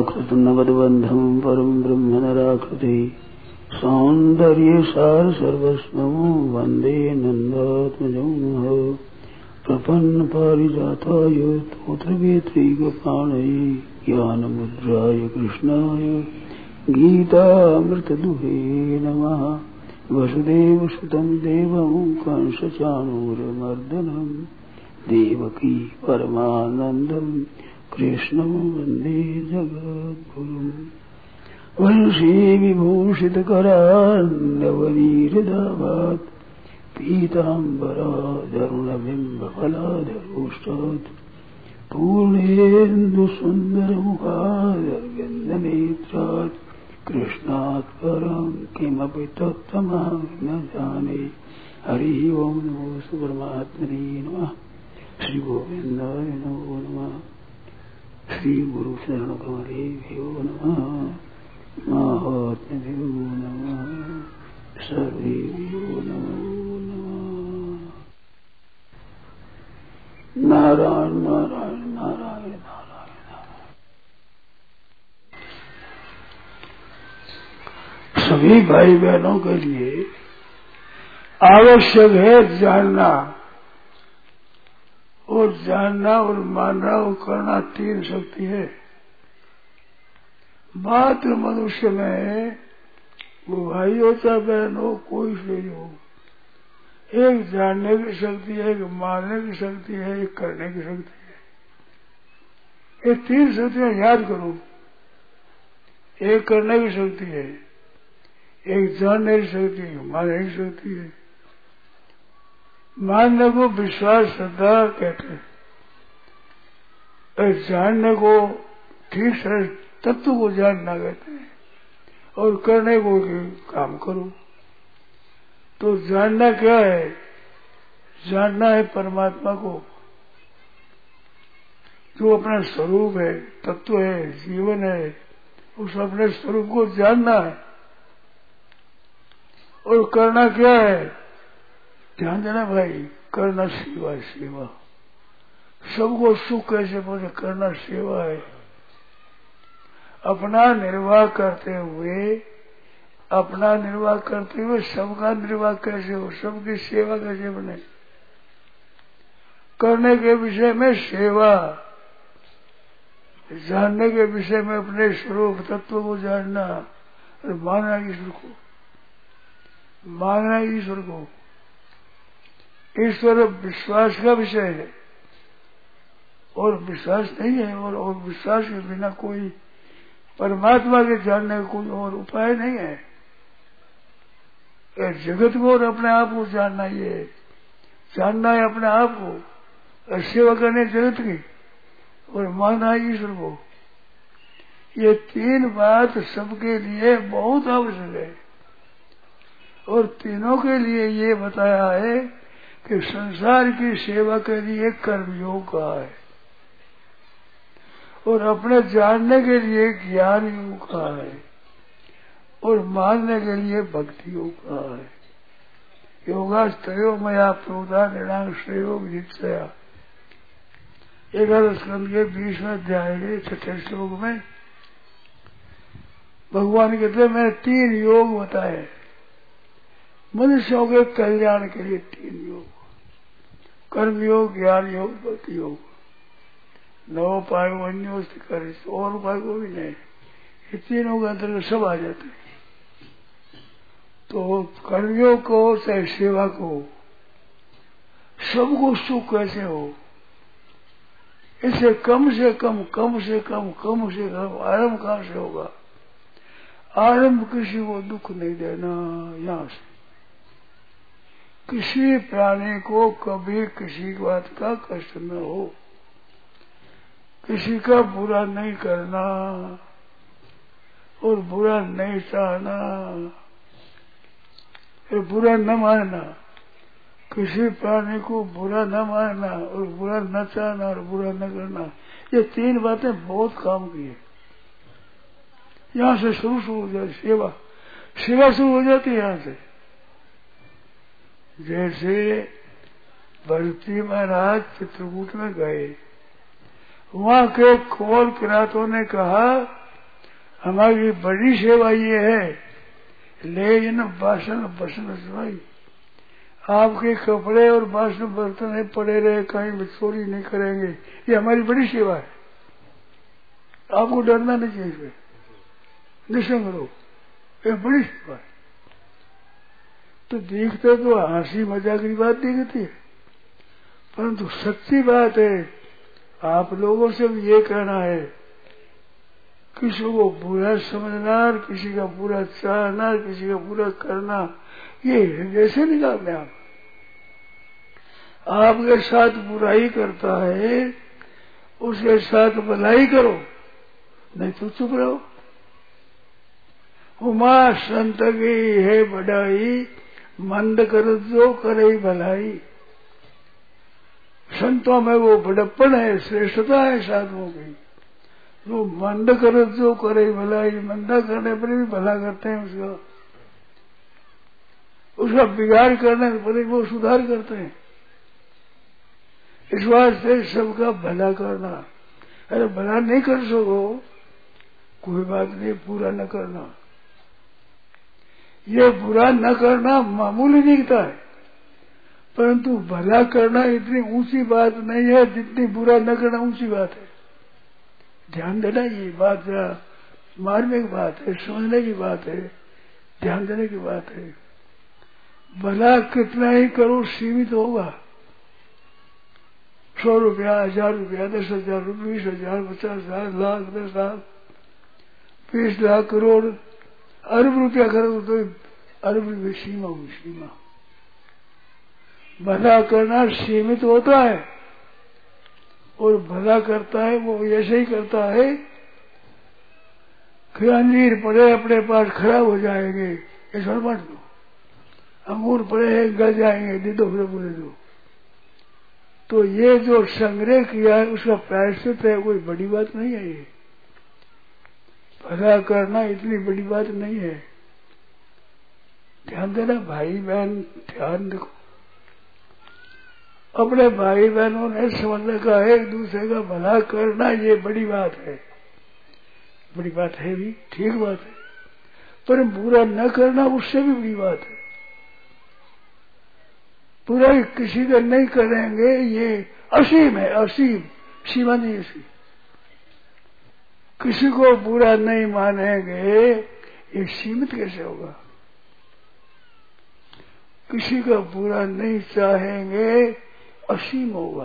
कृतनवद्बन्धं परं ब्रह्म नराकृति सौन्दर्यसार सर्वस्वं वन्दे नन्दात्मजं प्रपन्नपारिजाताय स्तोत्रवेत्रैकपाणये ज्ञानमुद्राय कृष्णाय गीतामृतदुहे नमः। वसुदेवसुतं देवं कंसचाणूरमर्दनं देवकी परमानन्दं कृष्णं वन्दे जगद्गुरुम्। वंशी विभूषितकरान्नवनीहृदाभात् पीताम्बराधरुणबिम्बफलाधरोष्टात् पूर्णेन्दुसुन्दरमुखादरविन्दनेत्रात् कृष्णात् परं किमपि तत्त्वमहं न जाने। हरि ओं नमो परमात्मने नमः। श्री गोविन्दाय नमो नमः। श्री गुरु शरण कमलेभ्यो नमः। महात्म्यो नमः। सर्वेभ्यो नमो नमः। नारायण नारायण नारायण नारायण। सभी भाई बहनों के लिए आवश्यक है जानना, और जानना और मानना और करना तीन शक्ति है। मात्र मनुष्य में वो भाई होता बहन हो कोई से हो, एक जानने की शक्ति है, एक मानने की शक्ति है, एक करने की शक्ति है। ये तीन शक्तियां याद करो। एक करने की शक्ति है, एक जानने की शक्ति है, मानने की शक्ति है। मानने को विश्वास श्रद्धा कहते हैं, और जानने को ठीक से तत्व को जानना कहते हैं, और करने को काम करो। तो जानना क्या है? जानना है परमात्मा को, जो अपना स्वरूप है, तत्व है, जीवन है, उस अपने स्वरूप को जानना है। और करना क्या है? ध्यान देना भाई, करना सेवा। सेवा सबको सुख कैसे पहुंचे? करना सेवा है। अपना निर्वाह करते हुए सबका निर्वाह कैसे हो, सबकी सेवा कैसे बने? करने के विषय में सेवा, जानने के विषय में अपने स्वरूप तत्व को जानना, और मानना ईश्वर को। ईश्वर विश्वास का विषय है, और विश्वास नहीं है, और विश्वास के बिना कोई परमात्मा के जानने का कोई और उपाय नहीं है। जगत को और अपने आप को जानना है अपने आप को, और सेवा करने जगत की, और मानना ईश्वर को। ये तीन बात सबके लिए बहुत आवश्यक है, और तीनों के लिए ये बताया है कि संसार की सेवा के लिए कर्मयोग का है, और अपने जानने के लिए ज्ञान योग का है, और मानने के लिए भक्ति योग का है। योगास्त्रयो मया प्रोदा निर्णांग श्रेयो विदित्या। 11 स्कंद के 20वें अध्याय के 6ठे श्लोक में भगवान कहते हैं मैंने 3 योग बताए मनुष्यों के कल्याण के लिए। 3 योग, कर्म योग, ज्ञान योग, भक्ति योग। 9 उपाय अन्य कर, और उपाय को भी नहीं, ये तीनों के अंतर्गत सब आ जाते हैं। तो कर्मयोग को चाहे सेवा को, सबको सुख कैसे हो, इससे कम से कम आरंभ कहां से होगा? आरंभ किसी को दुख नहीं देना। यहां से किसी प्राणी को कभी किसी बात का कष्ट न हो, किसी का बुरा नहीं करना और बुरा नहीं चाहना, बुरा न मानना। किसी प्राणी को बुरा न मानना और बुरा न चाहना और बुरा न करना, ये 3 बातें बहुत काम की है। यहाँ से शुरू हो जाए सेवा शुरू हो जाती है। यहाँ से जैसे भरती महाराज चित्रकूट में गए, वहां के खोल किरातों ने कहा हमारी बड़ी सेवा ये है, ले न बासन बसन सुनाई, आपके कपड़े और बासन बर्तन पड़े रहे, कहीं चोरी नहीं करेंगे, ये हमारी बड़ी सेवा है। आपको डरना नहीं चाहिए, निसंग रहो, ये बड़ी सेवा है। तो देखते तो हंसी मजाक की बात दिखती है, परंतु सच्ची बात है। आप लोगों से भी ये कहना है, किसी को बुरा समझना, किसी का बुरा चाहना, किसी का बुरा करना, ये हृदय से निकालने। आप आपके साथ बुराई करता है, उसके साथ भलाई करो, नहीं तो चुप रहो। उमा संत की है बढ़ाई, मंद कर जो करे भलाई। संतों में वो बड़प्पन है, श्रेष्ठता है साधुओं की। वो मंद कर जो करे भलाई, मंदा करने पर भी भला करते हैं, उसका बिगाड़ करने पर वो सुधार करते हैं। इस वास्ते सबका भला करना। अरे भला नहीं कर सको कोई बात नहीं, पूरा न करना। ये बुरा न करना मामूली दिखता है, परंतु भला करना इतनी ऊंची बात नहीं है जितनी बुरा न करना ऊंची बात है। ध्यान देना, ये बात मार्मिक बात है, समझने की बात है, ध्यान देने की बात है। भला कितना ही करो सीमित होगा। 100 रुपया, 1000 रुपया, 10,000 रुपये, 20,000, 50,000, लाख, 10 लाख, 20 लाख, करोड़, अरब रुपया करो तो अरब रुपये सीमा हुई सीमा। भला करना सीमित होता है, और भला करता है वो ऐसे ही करता है कि अंजीर पड़े अपने पास खराब हो जाएंगे, ऐसा मत दो। अंगूर पड़े हैं गल जाएंगे, दे दो फिर बोले दो। तो ये जो संग्रह किया है उसका प्रायश्चित है, कोई बड़ी बात नहीं है। ये भला करना इतनी बड़ी बात नहीं है। ध्यान देना भाई बहन, ध्यान देखो। अपने भाई बहनों ने समझने का है, एक दूसरे का भला करना ये बड़ी बात है। बड़ी बात है भी, ठीक बात है, पर बुरा न करना उससे भी बड़ी बात है। बुरा किसी का नहीं करेंगे, ये असीम है, असीम, सीमा नहीं ऐसी। किसी को बुरा नहीं मानेंगे, ये सीमित कैसे होगा? किसी का बुरा नहीं चाहेंगे, असीम होगा।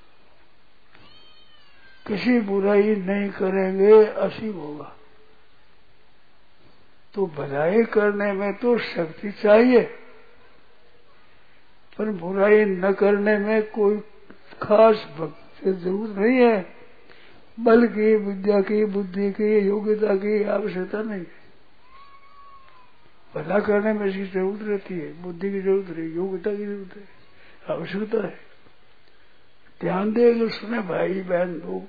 किसी बुराई नहीं करेंगे, असीम होगा। तो भलाई करने में तो शक्ति चाहिए, पर बुराई न करने में कोई खास भक्ति की जरूरत नहीं है। बल की, विद्या की, बुद्धि की, योग्यता की आवश्यकता नहीं है। भला करने में इसकी जरूरत रहती है, बुद्धि की जरूरत है, योग्यता की जरूरत है, आवश्यकता है। ध्यान दे लो, सुने भाई बहन लोग,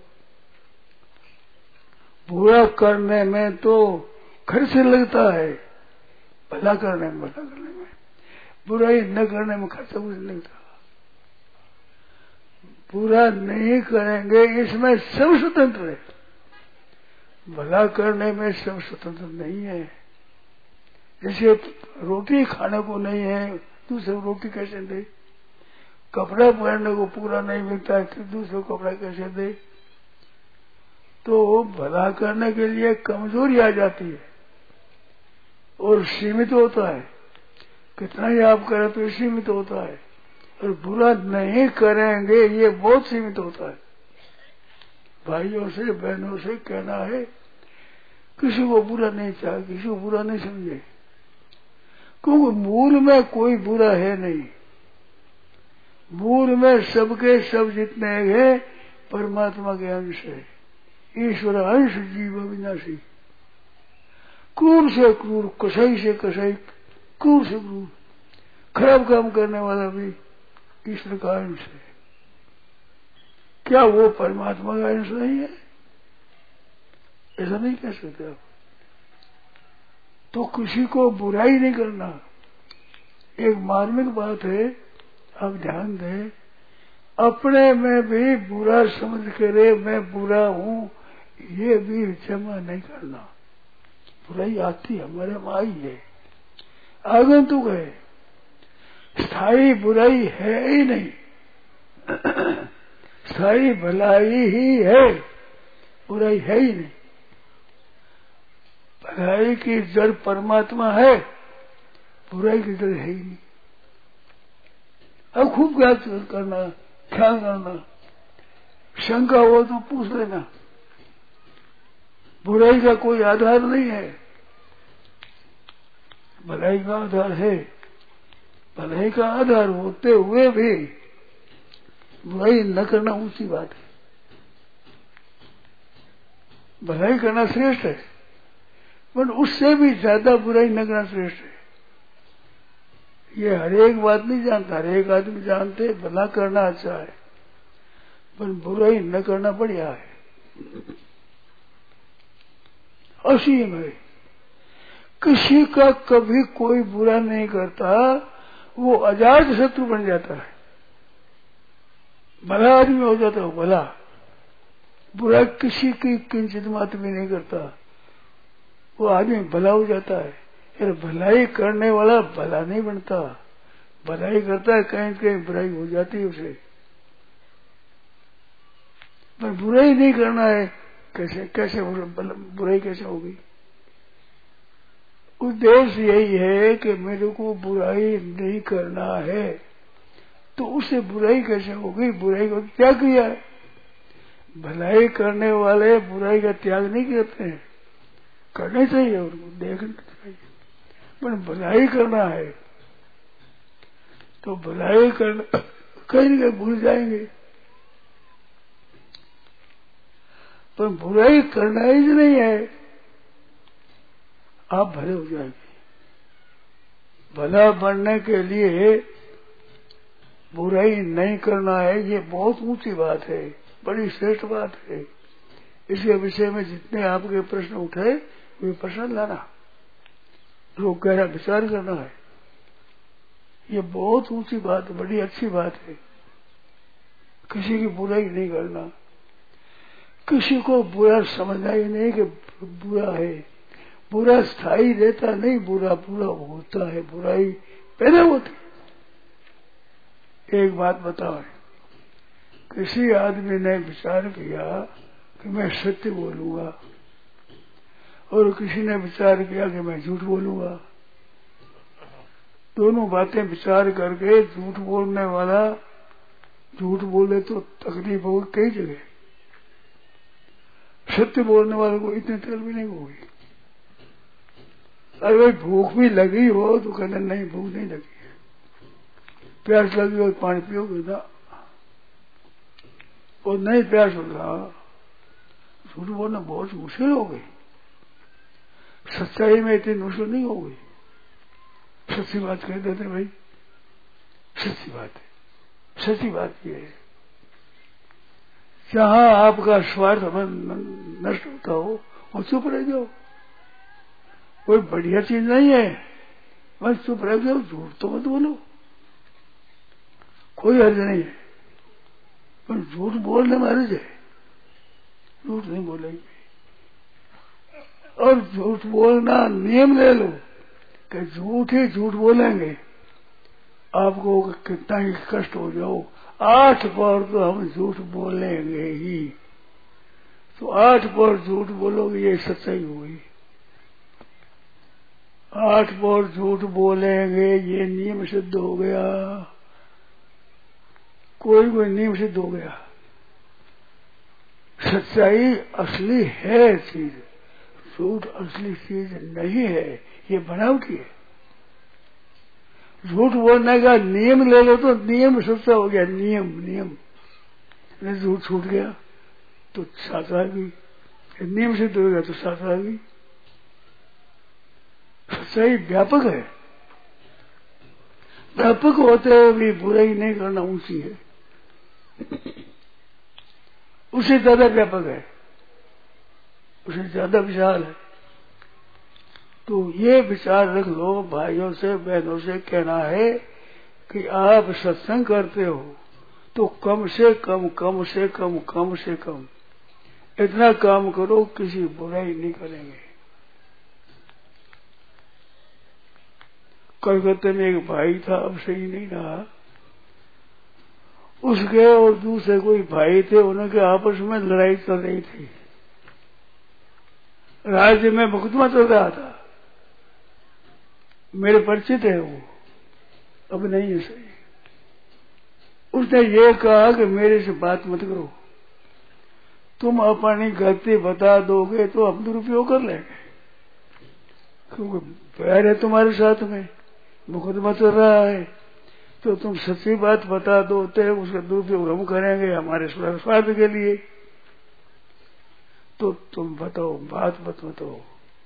बुरा करने में तो खर्च लगता है, भला करने में, भला करने में, बुराई न करने में खर्चा कुछ नहीं लगता। बुरा नहीं करेंगे इसमें सब स्वतंत्र है, भला करने में सब स्वतंत्र नहीं है। जैसे रोटी खाने को नहीं है, दूसरे रोटी कैसे दे? कपड़ा पहनने को पूरा नहीं मिलता है, फिर दूसरे कपड़ा कैसे दे? तो भला करने के लिए कमजोरी आ जाती है और सीमित होता है। कितना ही आप करें तो सीमित होता है, और बुरा नहीं करेंगे ये बहुत सीमित होता है। भाइयों से, बहनों से कहना है, किसी को बुरा नहीं चाहिए, किसी को बुरा नहीं समझे, क्योंकि मूल में कोई बुरा है नहीं। मूल में सबके सब जितने हैं परमात्मा के अंश है। ईश्वर अंश जीव अविनाशी। क्रूर से क्रूर, कसाई से कसाई, क्रूर से क्रूर, खराब काम करने वाला भी ईश्वर का अंश है। क्या वो परमात्मा का अंश नहीं है? ऐसा नहीं कह सकते आप। तो किसी को बुराई नहीं करना, एक मार्मिक बात है। आप ध्यान दें, अपने में भी बुरा समझ करे मैं बुरा हूं, ये भी क्षमा नहीं करना। बुराई आती हमारे में आई है, आगंतुक है, स्थायी बुराई है ही नहीं। स्थायी भलाई ही है, बुराई है ही नहीं। भलाई की जड़ परमात्मा है, बुराई की जड़ है ही नहीं। अब खूब याद करना, ख्याल करना, शंका हो तो पूछ लेना। बुराई का कोई आधार नहीं है, भलाई का आधार है। भलाई का आधार होते हुए भी बुराई न करना ऊंची बात है। भलाई करना श्रेष्ठ है, पर उससे भी ज्यादा बुराई न करना श्रेष्ठ है। ये हर एक बात नहीं जानता, हर एक आदमी जानते भला करना अच्छा है, पर बुराई न करना बढ़िया है। असीम है, किसी का कभी कोई बुरा नहीं करता, वो अजात शत्रु बन जाता है, भला आदमी हो जाता है भला। बुरा किसी की किंचित मात्र भी नहीं करता, वो आदमी भला हो जाता है। यार भलाई करने वाला भला नहीं बनता, भलाई करता है कहीं कहीं बुराई हो जाती है उसे। पर बुराई नहीं करना है, कैसे कैसे बुराई कैसे होगी? उद्देश्य यही है कि मेरे को बुराई नहीं करना है, तो उससे बुराई कैसे होगी? बुराई को त्याग किया है। भलाई करने वाले बुराई का त्याग नहीं करते हैं, करना चाहिए उनको, देखना चाहिए, पर भलाई करना है तो भलाई करना कहीं न कहीं भूल जाएंगे। पर बुराई करना ही नहीं है, आप भले हो जाएंगे। भला बनने के लिए बुराई नहीं करना है, ये बहुत ऊंची बात है, बड़ी श्रेष्ठ बात है। इसके विषय में जितने आपके प्रश्न उठे वे प्रश्न लाना, लोग गहरा विचार करना है। ये बहुत ऊंची बात, बड़ी अच्छी बात है। किसी की बुराई नहीं करना, किसी को बुरा समझना ही नहीं कि बुरा है। बुरा स्थायी रहता नहीं, बुरा बुरा होता है, बुराई पैदा होती। एक बात बताओ, किसी आदमी ने विचार किया कि मैं सत्य बोलूंगा, और किसी ने विचार किया कि मैं झूठ बोलूंगा। दोनों बातें विचार करके झूठ बोलने वाला झूठ बोले तो तकलीफ होगी कई जगह, सत्य बोलने वाले को इतनी तकलीफ भी नहीं होगी। अरे भाई भूख भी लगी हो तो कहना नहीं भूख नहीं लगी है, प्यास लगी हो पानी पियोगे ना, और नहीं प्यास होगा, झूठ बोलना बहुत मुश्किल हो गई। सच्चाई में इतनी मुश्किल नहीं हो गई, सच्ची बात कह देते भाई, सच्ची बात है। सच्ची बात यह है, जहां आपका स्वार्थ नष्ट होता हो और चुप रह जाओ, कोई बढ़िया चीज नहीं है, बस चुप रह जाओ, झूठ तो मत बोलो, कोई हर्ज नहीं है। पर झूठ बोलने में हर्ज है, झूठ नहीं बोलेंगे। और झूठ बोलना नियम ले लो कि झूठ ही झूठ बोलेंगे, आपको कितना ही कष्ट हो जाओ, 8 बार तो हम झूठ बोलेंगे ही। तो 8 बार झूठ बोलोगे, ये सच्चाई होगी। 8 बार झूठ बोलेंगे, ये नियम सिद्ध हो गया, कोई नियम सिद्ध हो गया। सच्चाई असली है चीज, झूठ असली चीज नहीं है, ये बनावटी है। झूठ बोलने का नियम ले लो तो नियम सच्चा हो गया, नियम नियम। झूठ छूट गया तो साथ आ गई, नियम सिद्ध हो गया तो साथ आ गई। सच्चाई व्यापक है, व्यापक होते हुए भी बुराई नहीं करना ऊंची है, उससे ज्यादा व्यापक है, उससे ज्यादा विशाल है। तो ये विचार रख लो, भाइयों से बहनों से कहना है कि आप सत्संग करते हो तो कम से कम इतना काम करो, किसी बुराई नहीं करेंगे। कलकत्ते में एक भाई था, अब सही नहीं रहा, उसके और दूसरे कोई भाई थे, उनके आपस में लड़ाई चल रही थी, राज्य में मुकदमा चल रहा था। मेरे परिचित है वो, अब नहीं है सही। उसने ये कहा कि मेरे से बात मत करो, तुम अपनी गलती बता दोगे तो हम दुरुपयोग कर लेंगे, क्योंकि पैर है तुम्हारे साथ में, मुकदमा चल रहा है, तो तुम सच्ची बात बता दो तो उसका दुरुपयोग हम करेंगे हमारे स्वार्थ के लिए, तो तुम बताओ, बात मत बताओ।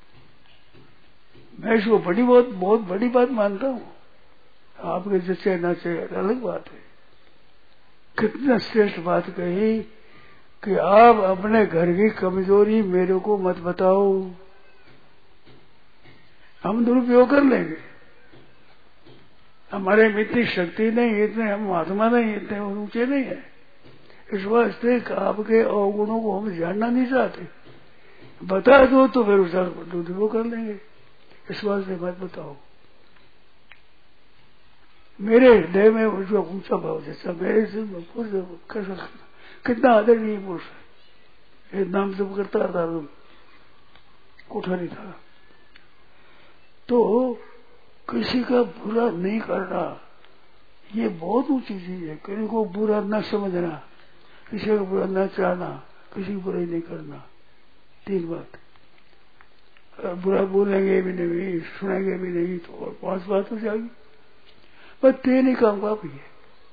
मैं इसको बहुत बड़ी बात मानता हूँ। आपके जैसे न चाहे अलग बात है, कितना श्रेष्ठ बात कही कि आप अपने घर की कमजोरी मेरे को मत बताओ, हम दुरुपयोग कर लेंगे, हमारे में इतनी शक्ति नहीं, इतने हम महात्मा नहीं, इतने ऊंचे नहीं है, इस वास्ते आपके अवगुणों को हम जानना नहीं चाहते, बता दो तो फिर उसका दुरुपयोग कर लेंगे, इस वास्ते मत बताओ। मेरे हृदय में उसका ऊंचा भाव जैसा, मेरे से कितना आदरणीय पुरुष है, नाम जब करता था, कोठारी था, तो किसी का बुरा नहीं करना ये बहुत ऊंची चीज है। किसी को बुरा न समझना, किसी का बुरा न चाहना, किसी की बुराई नहीं करना, 3 बात। बुरा बोलेंगे भी नहीं, सुनेंगे भी नहीं, तो और 5 बात हो जाएगी, पर 3 ही काम काफी है।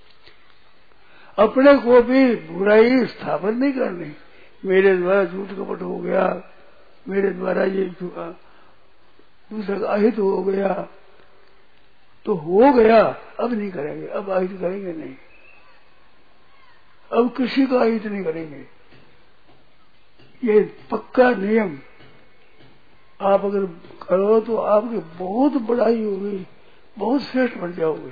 अपने को भी बुराई स्थापन नहीं करनी, मेरे द्वारा झूठ कपट हो गया, मेरे द्वारा ये दूसरा का अहित हो गया, तो हो गया, अब नहीं करेंगे, अब अहित करेंगे नहीं, अब किसी का अहित नहीं करेंगे, ये पक्का नियम। आप अगर करो तो आपकी बहुत बड़ाई होगी, बहुत श्रेष्ठ बन जाओगे।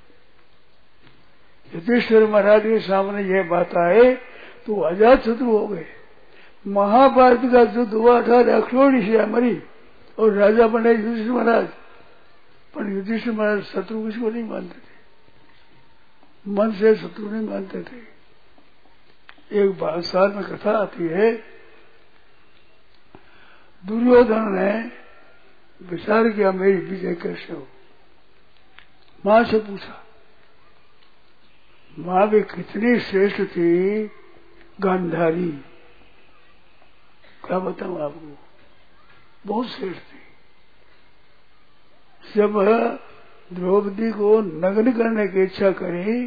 युधिष्ठिर महाराज के सामने यह बात आए तो अजात शत्रु हो गए। महाभारत का युद्ध हुआ था, अक्षोणी से मरी और राजा बने युधिष्ठिर महाराज, पर युधिष्ठिर महाराज शत्रु किसको नहीं मानते थे, मन से शत्रु नहीं मानते थे। एक भाषार में कथा आती है, दुर्योधन ने विचार किया मेरी विजय कैसे हो, मां से पूछा, मां भी कितनी श्रेष्ठ थी, गांधारी, क्या बताऊं आपको, बहुत श्रेष्ठ थी। जब द्रौपदी को नग्न करने की इच्छा करी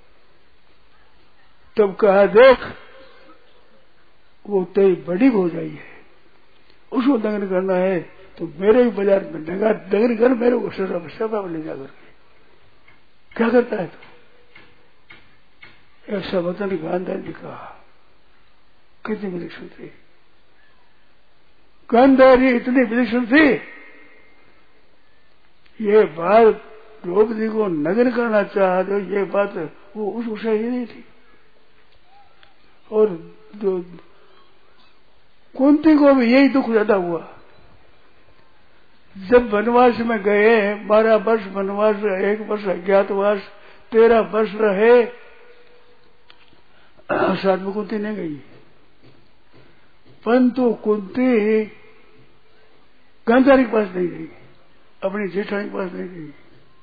तब कहा, देख वो तेरी बड़ी हो जाई है, उसको नग्न करना है तो मेरे ही बाजार में नग्न कर, मेरे को सभा में ले जा करके, क्या करता है तू? ऐसा वचन गांधारी ने कहा। कितनी विलक्षण थी गांधारी, इतनी विलक्षण थी, ये बात द्रौपदी को नग्न करना चाहा, तो ये बात वो उस विषय ही नहीं थी। और जो कुंती को भी यही दुख ज्यादा हुआ, जब वनवास में गए, 12 वर्ष वनवास, 1 वर्ष अज्ञातवास, 13 वर्ष रहे, साथ में कुंती नहीं गई, परंतु कुंती गांधारी के पास नहीं गई, अपनी जेठानी के पास नहीं गई,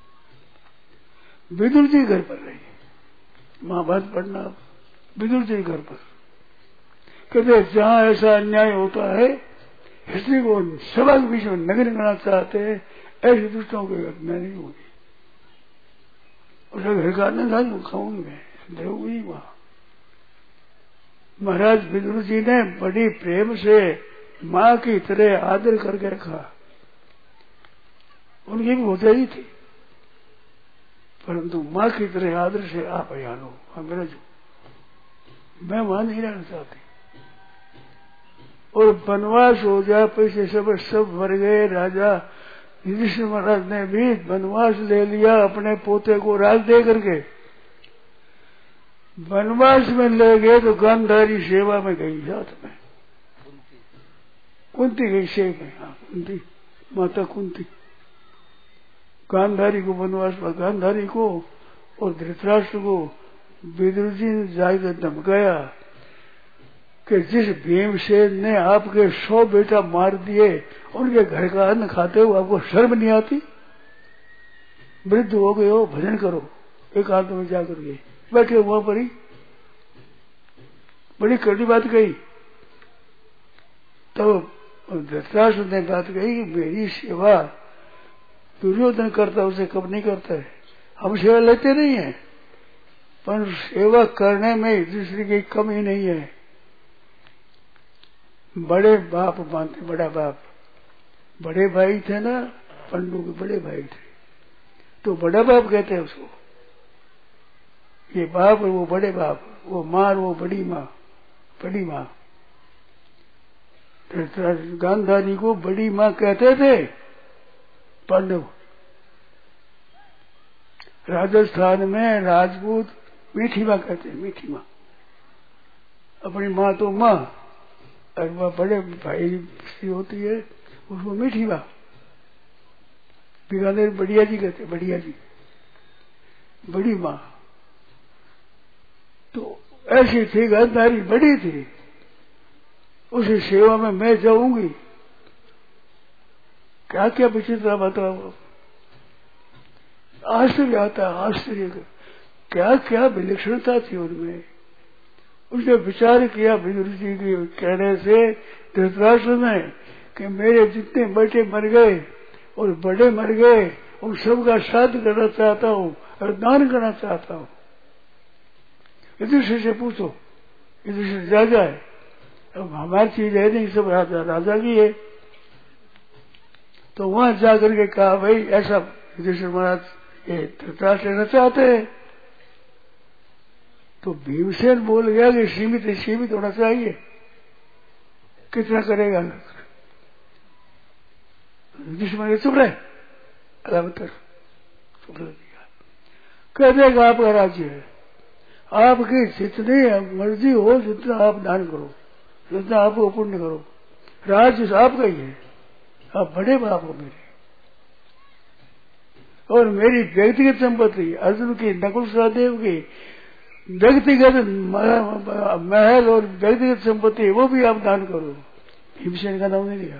विदुर जी घर पर रही। महाभारत पढ़ना विदुर जी घर पर, कहते जहां ऐसा अन्याय होता है, हिस्ट्री को सभा के बीच में नग्न करना चाहते हैं, ऐसे दुष्टों के घर में नहीं होगी। उसका घर का अन्य था खाऊंगी मैं, देवगी वहां। महाराज विदुर जी ने बड़ी प्रेम से माँ की तरह आदर करके रखा, उनकी भी होती थी, परंतु माँ की तरह आदर से आप यहाँ लो, मेरा जो मैं वहां नहीं रहना चाहती। और वनवास हो जाए, पैसे सब मर गए। राजा युधिष्ठिर महाराज ने भी वनवास ले लिया, अपने पोते को राज दे करके वनवास में ले गए, तो गांधारी सेवा में गई, साथ में कुंती गई सेवा में। हाँ, कुंती, माता कुंती गांधारी को वनवास में, गांधारी को और धृतराष्ट्र को विदुर जी ने जाकर धमकाया कि जिस भीमसेन ने आपके 100 बेटा मार दिए, उनके घर का अन्न खाते हो आपको शर्म नहीं आती? वृद्ध हो गए हो, भजन करो एकांत में जाकर के। बैठे वहां पर ही बड़ी कड़ी बात कही। तो धृतराष्ट्र ने बात कही कि मेरी सेवा दुर्योधन करता उसे कब नहीं करता है, हम सेवा लेते नहीं है, पर सेवा करने में एक दूसरे की कमी नहीं है। बड़े बाप मानते, बड़ा बाप, बड़े भाई थे ना, पंडू के बड़े भाई थे, तो बड़ा बाप कहते हैं उसको। ये बाप और वो बड़े बाप, वो माँ और वो बड़ी माँ, बड़ी माँ। गांधारी को बड़ी माँ कहते थे पांडव। राजस्थान में राजपूत मीठी माँ कहते हैं, मीठी माँ। अपनी माँ तो माँ, और वह बड़े भाई की होती है उसको मीठी माँ। बीकानेर बढ़िया जी कहते, बढ़िया जी, बड़ी माँ। तो ऐसी थी गांधारी, बड़ी थी, उसी सेवा में मैं जाऊंगी। क्या क्या विचित्र बताओ, आश्चर्य आता, आश्चर्य। क्या क्या विलक्षणता थी उनमें। उसने विचार किया विदुर जी के कहने से धृतराष्ट्र ने कि मेरे जितने बेटे मर गए और बड़े मर गए, उन सबका श्राद्ध करना चाहता हूँ और दान करना चाहता हूँ। युधिष्ठिर से पूछो, युधिष्ठिर राजा है, अब हमारी चीज है नहीं, सब राजा की है। तो वहां जाकर के कहा भाई ऐसा युधिष्ठिर महाराज ये धृतराष्ट्र लेना चाहते हैं। तो भीमसेन बोल गया कि सीमित होना चाहिए, कितना करेगा। युधिष्ठिर चुप रहे, अलावतर चुप रह दिया। कह देगा आपका राज्य है, आपकी जितनी मर्जी हो जितना आप दान करो, जितना आपको पुण्य करो, राज्य आपका ही है, आप बड़े बाप हो मेरे। और मेरी व्यक्तिगत संपत्ति अर्जुन की, नकुल सहदेव की व्यक्तिगत महल और व्यक्तिगत संपत्ति वो भी आप दान करो। भीमसेन का नाम नहीं लिया,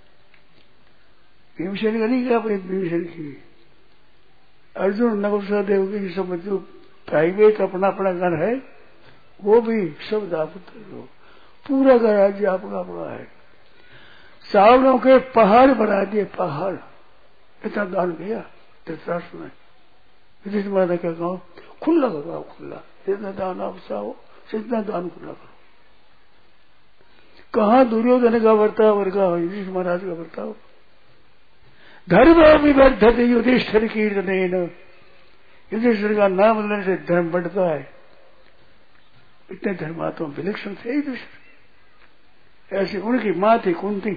भीमसेन का नहीं किया, भीमसेन की अर्जुन नकुल सहदेव की संपत्ति प्राइवेट अपना अपना घर है, वो भी सब आप दो। पूरा का राज्य आपका अपना है। चावलों के पहाड़ बना दिए, पहाड़, इतना दान किया धृतराष्ट्र ने। युधिष्ठिर महाराज ने क्या कहा, खुला करो आप, खुला, जितना दान आप चाहो जितना दान खुला करो। कहाँ दुर्योधन का बर्ताव और कहा युधिष्ठिर महाराज का बर्ताव। धर्म विवर्धते युधिष्ठिर कीर्तनेन, युधिष्ठिर का नाम लेने से धर्म बढ़ता है। इतने धर्मात्मा विलक्षण थे युधिष्ठिर। ऐसी उनकी माँ थी कुंती।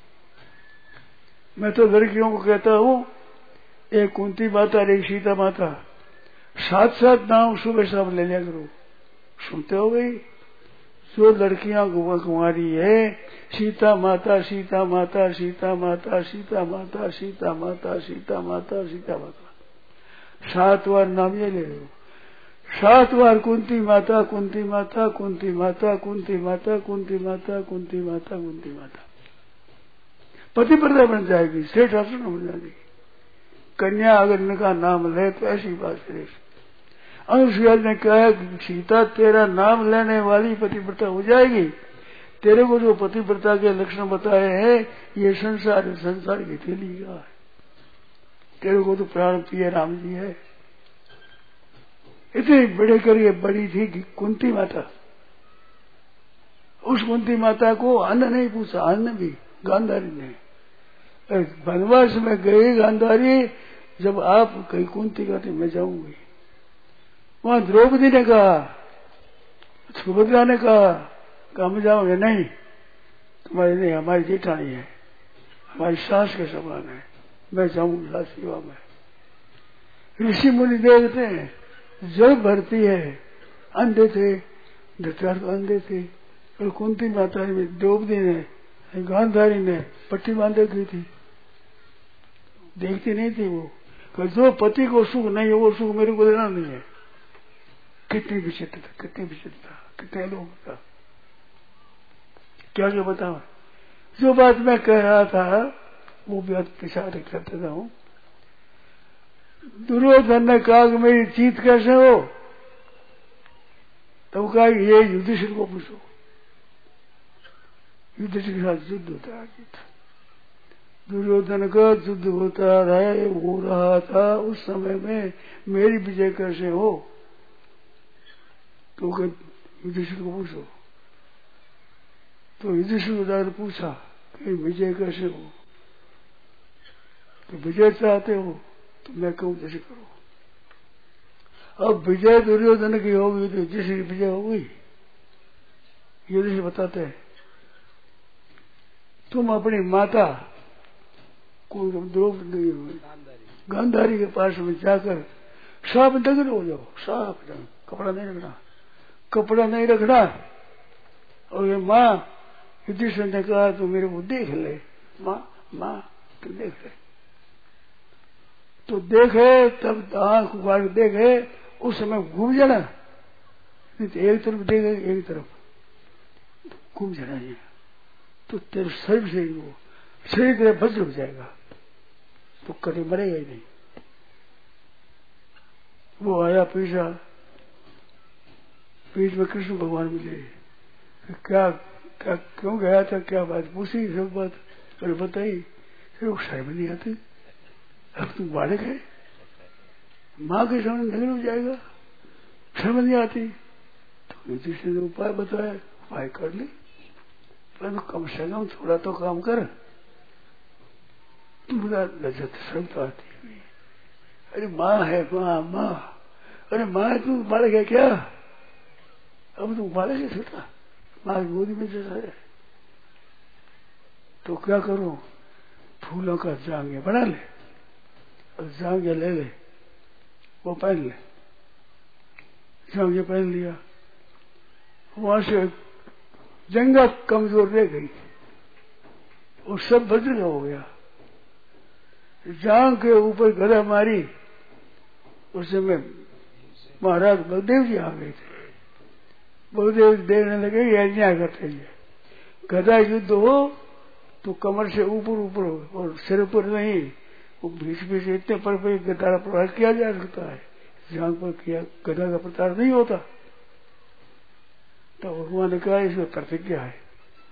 मैं तो लड़कियों को कहता हूँ, एक कुंती माता और एक सीता माता, 7-7 नाम सुबह शाम ले लिया करो। सुनते हो गई, जो लड़कियां कुंवारी है, सीता माता, सीता माता, सीता माता, सीता माता, सीता माता, सीता माता, सीता माता, 7 बार नाम ये ले लो। 7 बार कुंती माता, कुंती माता, कुंती माता, कुंती माता, कुंती माता, कुंती माता, कुंती माता, पतिव्रता बन जाएगी, श्रेष्ठ आसन बन जाएगी। कन्या अगर इनका नाम ले तो ऐसी बात श्रेष्ठ। अनुसुईया ने कहा सीता तेरा नाम लेने वाली पतिव्रता हो जाएगी। तेरे को जो पतिव्रता के लक्षण बताए हैं ये संसार की थैली का है। तेरे को तो प्राण प्रिय राम जी है। इतने बड़े करिए बड़ी थी कि कुंती माता। उस कुंती माता को अन्न नहीं पूछा, अन्न भी गांधारी ने। वनवास में गई गांधारी, जब आप कहीं कुंती कहती मैं जाऊंगी, वहां द्रौपदी ने कहा, सुभद्रा ने कहा मैं जाऊंगे नहीं, तुम्हारी नहीं, हमारी जेठानी है, हमारी सास के समान है, मैं जाऊंगा सेवा में। ऋषि मुनि देखते हैं, जल भरती है, अंधे थे, धृतराष्ट्र अंधे थे, और कुंती माता ने, द्रौपदी ने, गांधारी ने पट्टी बांध रखी थी, देखती नहीं थी वो। कि जो पति को सुख नहीं है वो सुख मेरे को देना नहीं है। कितनी विचित्रता, कितनी विचित्रता, कितने लोग था। क्या क्या बताओ। जो बात मैं कह रहा था वो भी पिछाड़ कर देता हूँ। दुर्योधन ने कहा कि मेरी जीत कैसे हो, तो कहा ये युधिष्ठिर को पूछो। युधिष्ठिर के साथ युद्ध होता है। दुर्योधन का युद्ध होता है, हो रहा था। उस समय में मेरी विजय कैसे हो, तो युधिष्ठिर को पूछो। तो युधिष्ठिर को जाकर पूछा कि विजय कैसे हो, तो विजय चाहते हो तो मैं कहूं जैसे करो। अब विजय दुर्योधन की होगी तो युधिष्ठिर की विजय हो गई। युधिष्ठिर बताते हैं तुम अपनी माता को द्रौपदी गांधारी के पास में जाकर साफ नग्न हो जाओ, साफ कपड़ा नहीं रखना, कपड़ा नहीं रखना। और ये माँ युधिष्ठिर ने कहा तो मेरे को देख ले, माँ तो देख ले। तो देखे तब आंख उगाड़ देखे, उस समय घूम जाना, नहीं तो एक तरफ देखे एक तरफ घूम जाना है, तो तेरे शरीर से वो शरीर तेरा वज्र हो जाएगा, तो कभी मरेगा ही नहीं। वो आया पीछा, बीच में कृष्ण भगवान मिले। क्या क्या क्यों गया था, क्या बात पूछी, सब बात और बताई। फिर शर्म नहीं आती, अब तुम बालक है, माँ के सामने नग्न हो जाएगा, शर्म नहीं आती। तो युधिष्ठिर ने उपाय बताया, उपाय कर ली, पर कम से कम थोड़ा तो काम कर। तुमरा लज्जत शर्म तो आती है। अरे माँ है, माँ, अरे माँ तू बालक है क्या, अब तुम बालक है छोटा, माँ की गोदी में जैसा है। तो क्या करो, फूलों का जांघे बना ले और जांघे ले ले, वो पहन ले। जांघे पहन लिया, वहां से जंगा कमजोर रह गई और सब वज्र हो गया। जांग के ऊपर गदा मारी, उस समय महाराज बलदेव जी आ गए थे। बलदेव देखने लगे ये अन्याय करते हैं, गदा युद्ध हो तो कमर से ऊपर ऊपर हो और सिर पर नहीं, वो बीच बीच इतने पर गदा का प्रहार किया जा सकता है, जांग पर किया गदा का प्रहार नहीं होता। तो भगवान ने कहा इसमें प्रतिज्ञा है,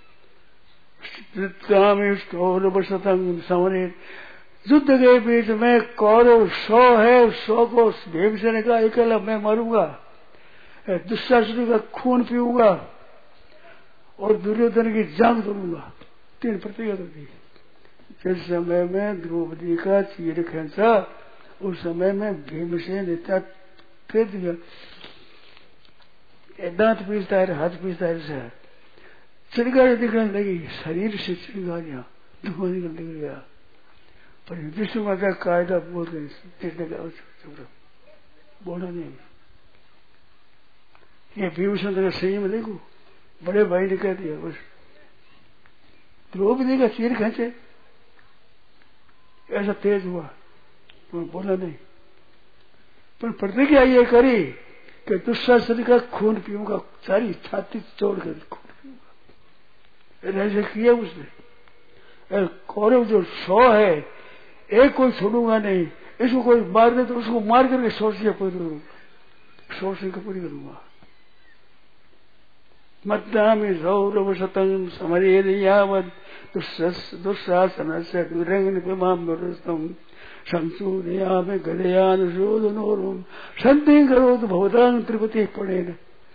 युद्ध के बीच में कौरव 100 है, 100 को भीमसेन ने कहा अकेला मैं मरूंगा, दुशासन का खून पीऊंगा और दुर्योधन की जान तोड़ूंगा। 3 प्रतिज्ञा कर दी। जिस समय में द्रौपदी का चीर खींचा, उस समय में भीमसेन इतना फेंक दिया, दांत पीसता है, हाथ पीसता है, चिड़गारी दिखने लगी, शरीर से चिड़गारियां धुआं निकल गया। पर युधिष्ठिर माता कायदा बोल रहे, बोला नहीं। ये भीमसेन का संयम देखो, बड़े भाई ने कह दिया बस, द्रौपदी का चीर खींचे, ऐसा तेज हुआ, तो बोला नहीं। पर प्रतिज्ञा ये करी कि दुशासन का खून पीऊंगा, सारी छाती तोड़कर खून पीऊंगा। ऐसे किया उसने। कौरव जो 100 है, एक कोई छोड़ूंगा नहीं, इसको कोई मार दे तो उसको मार करके शौर्य पूरी करूंगा, शौर्य को पूरी करूंगा। मद्दामि सौरभ शतंग समरेद यावत् दुःशासन से दुरंगनिपमाम्यरुस्तम संसूदयामि गदयानुशोधनोरुम संधि करोतु भवतां त्रिपति पड़ेन।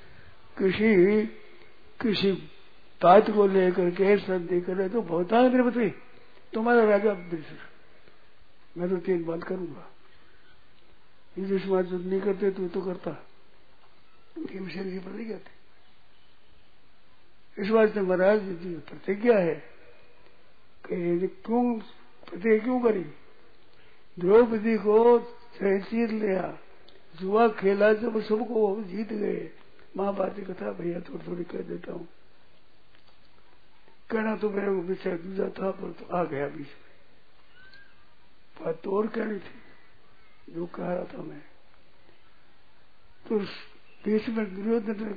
किसी बात को लेकर के संधि करे तो भवतां त्रिपति, तुम्हारा राजा विदुषी, मैं तो 3 बात करूंगा। जिस बात जो नहीं करते तो करता, भीमसेन की प्रतिज्ञा थी। इस बात से महाराज जी प्रतिज्ञा है कि क्यों प्रतिज्ञा क्यों करी, द्रौपदी को चीर लिया, जुआ खेला, जब सबको जीत गए। महाभारत की कथा भैया थोड़ी थोड़ी कह देता हूँ, कहना तो मेरे को पीछे दूजा था, पर तो आ गया बीच में, बात तो और कहनी थी। जो कह रहा था मैं। तो बीच में दुर्योधन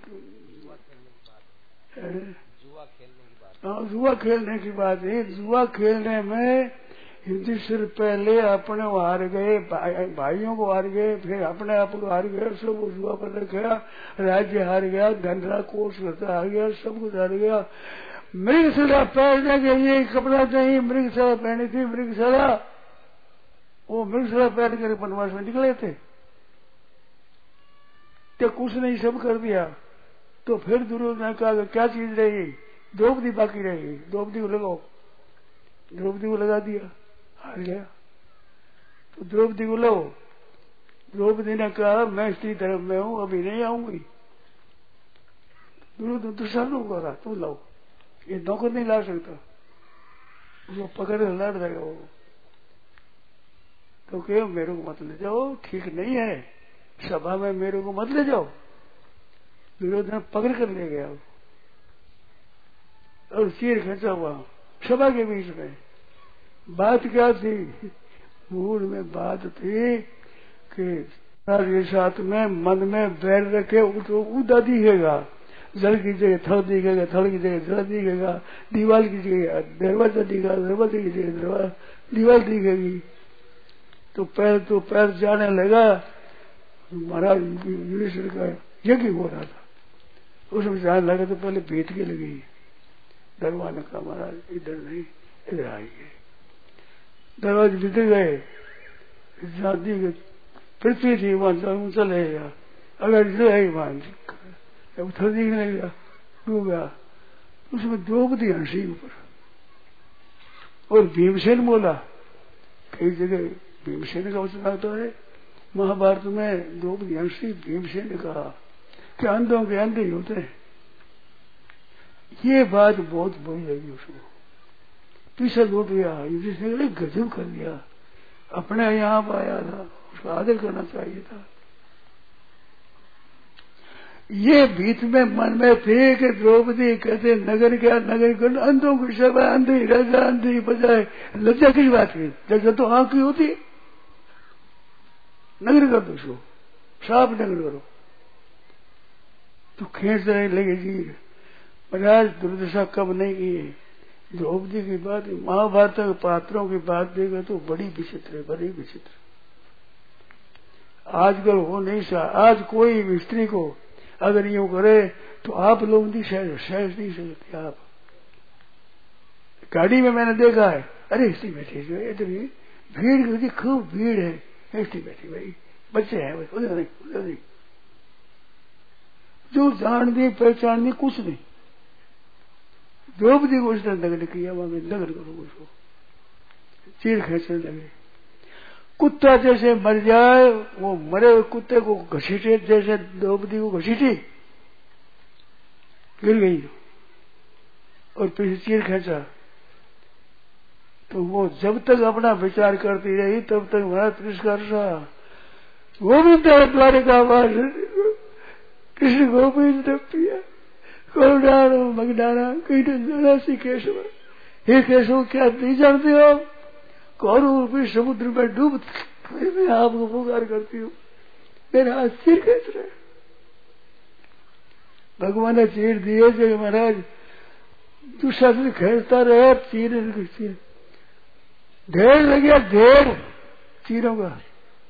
जुआ खेलने की बात है। जुआ खेलने में युधिष्ठिर पहले अपने हार गए, भाइयों को हार गए, फिर अपने आप को हार गए, सब जुआ पर रखा, राज्य हार गया, धनरा कोष हार गया, सब कुछ हार गया। मृगशाला पहनने के लिए कपड़ा नहीं, मृगशाला पहनी थी, मृगशाला वो मृगशाला पहन कर वनवास में निकले थे। तो कुछ नहीं, सब कर दिया। तो फिर दुर्योधन ने कहा क्या चीज रहेगी, द्रौपदी बाकी रहेगी, द्रौपदी को लगाओ। द्रौपदी को लगा दिया, हार गया। तो द्रौपदी को लो। द्रौपदी ने कहा मैं स्त्री धर्म में हूं, अभी नहीं आऊंगी। दुर्योधन तो सालों को रहा, तू लाओ, ये नौकर नहीं ला सकता, उसको पकड़ लड़ देगा वो। तो क्यों मेरे को मत ले जाओ, ठीक नहीं है, सभा में मेरे को मत ले जाओ। दुर्योधन पकड़ कर ले गया और चीर खींचा हुआ सभा के बीच में। बात क्या थी, मूड में बात थी कि साथ में मन में बैर रखे तो उदा दिखेगा, जल की जगह थल दिखेगा, थल की जगह जल दिखेगा, दीवार की जगह दरवाजा दिखेगा, दरवाजे की जगह दीवार दिखेगी। तो पैर जाने लगा। महाराज युधिष्ठिर का यज्ञ हो रहा था, उसमें जाने लगा तो पहले भेद के लगी। दरबार ने कहा महाराज इधर नहीं, इधर आइए। दरवाजे भीतर गए, जाती पृथ्वी थी वहां चले गया, अगर इधर आई वहां उथल दिखने लगा, डूब गया। उसमें द्रौपदी हंसी ऊपर, और भीमसेन बोला। कई जगह भीमसेन का वचन आता है, महाभारत में द्रौपदी हंसी, भीमसेन ने कहा कि अंधों के अंधे ही होते हैं। ये बात बहुत बुरी लगी उसको, पीछे लौट गया। युधिष्ठिर ने गजब कर दिया, अपने यहाँ पर आया था, उसका आदर करना चाहिए था। ये बीच में मन में थे कि द्रौपदी कहते नगर क्या, नगर कर अंधों की सभा, अंधी राजा अंधी बजाय, लज्जा की बात की, लज्जा तो आंख की होती। नगर कर दो उसको, साफ नगर करो। तो खींच रहे लगे जी महाराज, दुर्दशा कब नहीं की है। द्रौपदी की बात, महाभारत के पात्रों की बात देगा तो बड़ी विचित्र है, बड़ी विचित्र। आजकल हो नहीं सा, आज कोई स्त्री को अगर यूं करे तो आप लोग नहीं सहज नहीं सकते। आप गाड़ी में मैंने देखा है, अरे स्त्री बैठी है, इतनी भीड़, खूब भीड़ है, स्त्री बैठी भाई, बच्चे हैं उधर नहीं, उधर नहीं, जो जान दी पहचान दी कुछ नहीं। द्रौपदी को उसने नगर किया, वहां नगर करो उसको, चीर खींचने लगे। कुत्ता जैसे मर जाए, वो मरे हुए कुत्ते को घसीटे, जैसे द्रौपदी को घसीटी, गिर गई और पीछे चीर खींचा। तो वो जब तक अपना विचार करती रही तब तक हमारा तिरस्कार रहा। गोविंद द्वारिकावास कृष्ण गोविंद प्रिया करुणारो मगनाना कहीं केशव, हे केशव क्या नहीं जानते हो, कौरव भी समुद्र में डूब, मैं आपको पुकार करती हूँ, मेरा हाथ चीर खींच रहे। भगवान ने चीर दिए जो महाराज दुशासन खींचता रहे, चीर ढेर लग गया, ढेर चीरों का।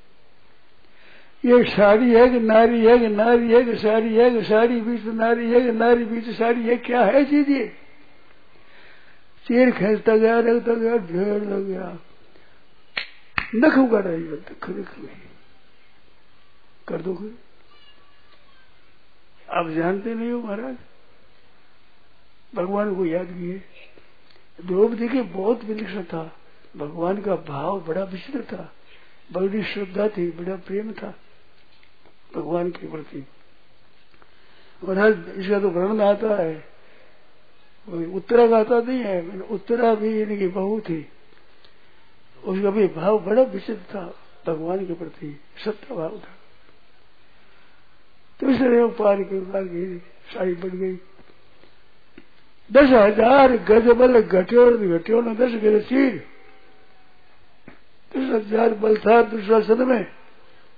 ये साड़ी है कि नारी है, कि नारी है कि साड़ी है, कि साड़ी बीच नारी है, कि नारी बीच साड़ी है, क्या है चीज ये। चीर खींचता गया, रखता गया, ढेर लग गया, नख उगा रही है, कर दो। आप जानते नहीं हो महाराज, भगवान को याद किए। द्रौपदी के बहुत विलक्षण था, भगवान का भाव बड़ा विचित्र था, बड़ी श्रद्धा थी, बड़ा प्रेम था भगवान के प्रति। महाराज इसका तो वर्णन आता है, उत्तरा का आता नहीं है, उत्तरा भी इनकी बहू थी, उसका भी भाव बड़ा विचित्र था भगवान के प्रति, सत्य भाव था। तो इसलिए पार की साड़ी बढ़ गई, 10,000 गज बल घट्यों ने 10 गज चीर, 10,000 बल था दुशासन में,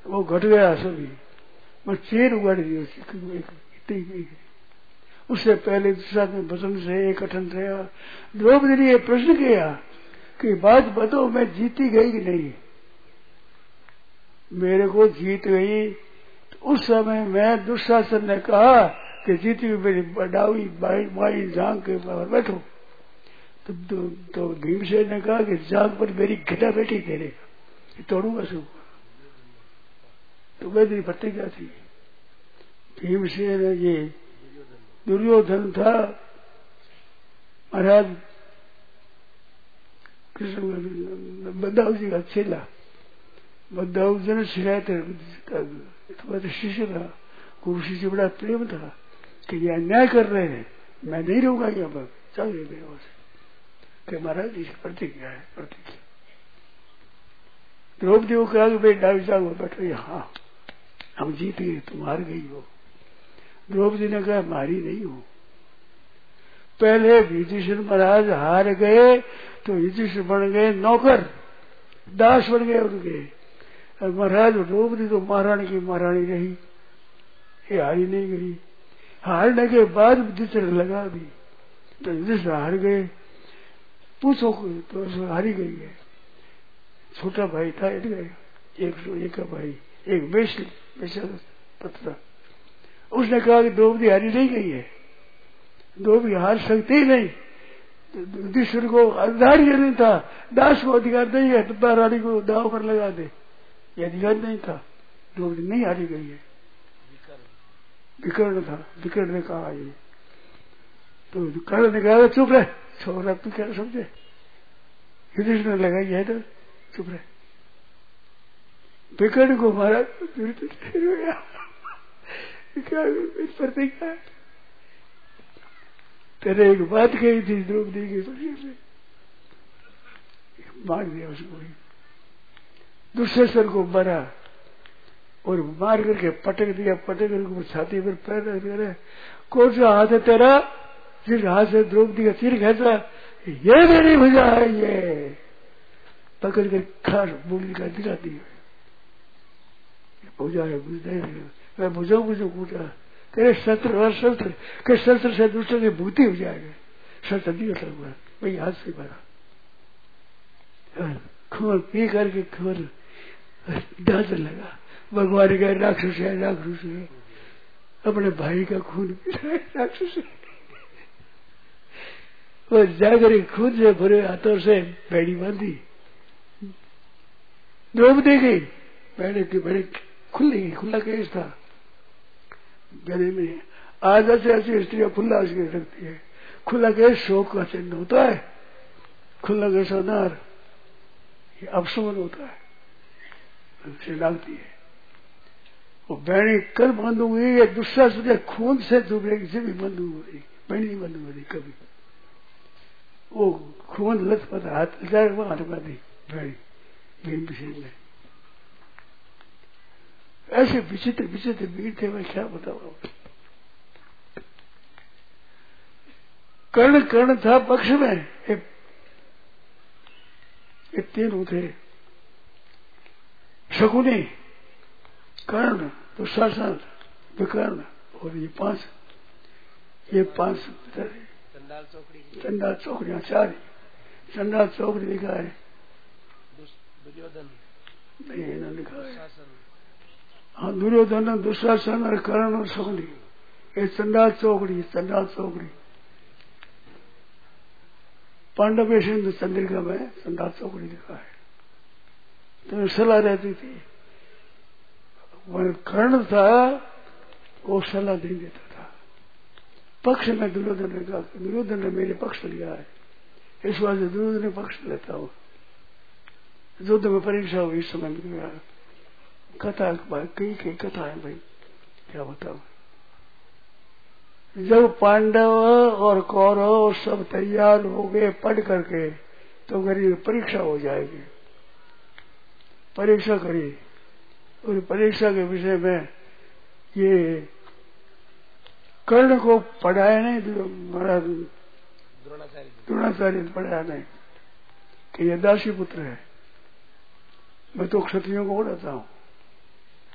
वो घट गया सभी, मैं चेर उगाड़ दी इतनी। उससे पहले दूसरा वचन से एक कठन रहा। द्रौपदी ने प्रश्न किया कि बात बताओ, मैं जीती गई कि नहीं? मेरे को जीत गई। तो उस समय मैं दुशासन ने कहा कि जीती हुई मेरी डावी बाई जांग के ऊपर बैठो। तो भीमसेन ने कहा कि जांग पर मेरी घटा बैठी तेरे, तोड़ूंगा सब। तो मेरी प्रतिज्ञा थी। भीमसेन ये दुर्योधन था, महाराज कृष्ण बद्दाऊ जी का चेला। बद्दाऊ जी ने सिखाया था, शिष्य था, गुरु शिष्य बड़ा प्रेम था कि ये अन्याय कर रहे हैं, मैं नहीं रहूंगा यहाँ पर, चाहिए मेरे वहां से। कि महाराज जी प्रतिज्ञा है, प्रतिज्ञा। द्रौपदी को कहा कि भाई डावी जाओ बैठो यहाँ, हम जीत गए, तुम हार गई हो। द्रौपदी ने कहा मारी नहीं हो। पहले युधिष्ठिर महाराज हार गए तो युधिष्ठिर बन गए नौकर, दास बन गए उनके। और महाराज द्रौपदी तो महारानी की महारानी रही, ये हारी नहीं गई। हारने के बाद युधिष्ठिर लगा भी तो युधिष्ठिर हार गए। पूछो तो हारी गई है। छोटा भाई था एक का भाई, एक वैश्य पत्र, उसने कहा कि द्रौपदी हारी नहीं गई है, द्रौपदी हार सकती ही नहीं। युधिष्ठिर को अधिकार ये नहीं था, दास को अधिकार नहीं है तो रानी को दाव पर लगा दे, ये अधिकार नहीं था। द्रौपदी नहीं हारी गई है, विकर्ण था, विकर्ण ने कहा ये। तो कर्ण ने कहा चुप रहे, छोरा तू क्या समझे? युधिष्ठिर ने लगाई है तो चुप रहे। विकर्ण को मारा प्रतिज्ञा, तेरे एक बात कही थी द्रौपदी के पक्ष में, मार दिया उसको। दुशासन को मारा और मार करके पटक दिया, पटक करके छाती पर पैर रख दिया। कौन सा हाथ है तेरा? जिस हाथ से द्रौपदी का सिर खेचा, ये मेरी भुजा है, ये पकड़ कर खास बोली का दिखाती है, भुजा है, मैं भुजाऊ पूछा तेरे शस्त्र के शस्त्र से दूसरे की भूति हो जाएगा, शस्त्र नहीं होता हुआ वही हाथ से मारा। खून पी करके खून दांत लगा, भगवान का राक्षस है, राक्षस है, अपने भाई का खून पी रहा है, राक्षस है। वो जाकर खुद से भरे हाथों से बेड़ी बांधी द्रौपदी की, बेड़ी की बड़ी खुला केस था गले में। आज ऐसी स्त्रियां खुला केस रखती है, खुला केस शोक का चिन्ह होता है, खुला केस अनार ये अपशमन होता है, उसे लगती है। वो बैणी कल बंद हुई, ये दुशासन खून से डूबेगी से भी बंद हुई, बैणी नहीं बंद हुई कभी। वो खून लत पता हाथ हाथ बांधी बैणी भीमसेन ने। ऐसे विचित्र विचित्र वीर थे, मैं क्या बताऊं। कर्ण था पक्ष में, ये तीनों थे, शकुनी, कर्ण, दुशासन, विकर्ण और ये पांच चंडाल चौकड़ियां, चार चंडाल चौकड़ी लिखा है, दुर्योधन नहीं लिखा है। हाँ, दुर्योधन, दुशासन और कर्ण और शकुनी, ये चंडाल चौकड़ी, चंडाल चौकड़ी। पांडव सिंधु चंद्रिका में चंडाल चौकड़ी लिखा है। तो सलाह रहती थी, कर्ण था वो सलाह दे देता था। पक्ष में दुर्योधन ने कहा, दुर्योधन ने मेरे पक्ष लिया है, इस बात से दुर्योधन ने पक्ष लेता हूँ। युद्ध में परीक्षा हुई, इस समय में कथा कई कथा है भाई, क्या बताओ। जब पांडव और कौरव सब तैयार हो गए पढ़ करके, तो गरीब परीक्षा हो जाएगी। परीक्षा करी, और परीक्षा के विषय में ये कर्ण को पढ़ाया नहीं, द्रोणाचार्य ने पढ़ाया नहीं कि ये दासी पुत्र है, मैं तो क्षत्रियों को उड़ाता हूँ,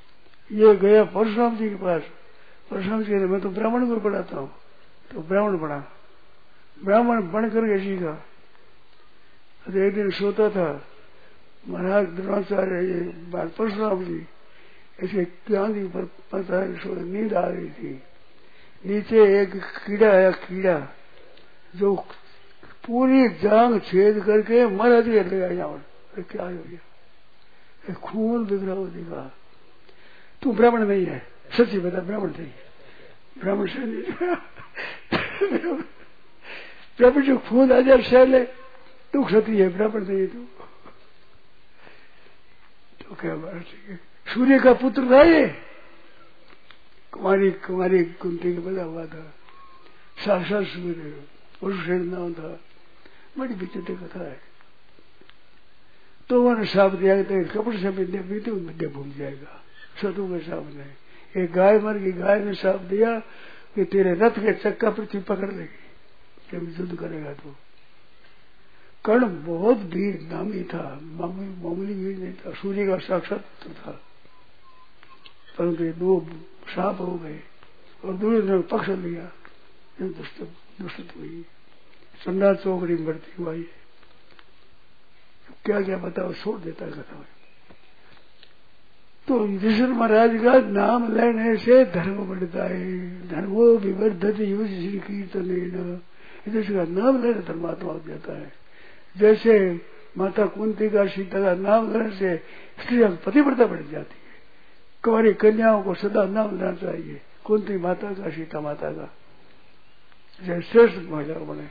ये गया परशुराम जी के पास। परशुराम जी ने मैं तो ब्राह्मण को पढ़ाता हूँ, तो ब्राह्मण पढ़ा, ब्राह्मण बन करके सीखा। तो एक दिन सोता था महाराज द्रोणाचार्य, ये परशुराम जी ऐसे गांधी पर पता है नींद आ रही थी। नीचे एक कीड़ा आया, कीड़ा जो पूरी जांग छेद करके महाराज के लगा यहाँ पर। क्या हो गया, खून दिख रहा हो, देखा तू ब्राह्मण नहीं है, सच्ची बता ब्राह्मण नहीं, ब्राह्मण से नहीं ब्राह्मण जो खून आ जाए शैल है, तू क्षत्रिय है, ब्राह्मण नहीं है तू। तो क्या बात है, सूर्य का पुत्र था ये, कुमारी कुंती का पैदा हुआ था, साक्षात सूर्य, पुरुषेण नाम था। बड़ी विचित्र कथा है। तो उन्होंने साप दिया कि कपड़ से विद्या पीते विद्या भूल जाएगा। सतु के साप ने एक गाय मर गई, गाय ने साप दिया कि तेरे रथ के चक्का पृथ्वी पकड़ लेगी जब युद्ध करेगा। तो कर्ण बहुत वीर नामी था, मामूली वीर नहीं था, सूर्य का साक्षात पुत्र था, परंतु दो साप हो गए और दुर्योधन पक्ष लिया, दुष्ट हुई, संडास चौकड़ी में भर्ती हुआ। ये क्या क्या बताओ, छोड़ देता कथा में। तो युधिष्ठिर महाराज का नाम लेने से धर्म बढ़ता है, धर्मो विवर्धति युधिष्ठिर कीर्तनेन। युधिष्ठिर का नाम लेने धर्मात्मा हो जाता है। जैसे माता कुंती का सीता का नाम लेने से स्त्रियां पतिव्रता बढ़ जाती है। कुंवारी कन्याओं को सदा नाम लेना चाहिए, कुंती माता का, सीता माता का, जैसे श्रेष्ठ महिला बने।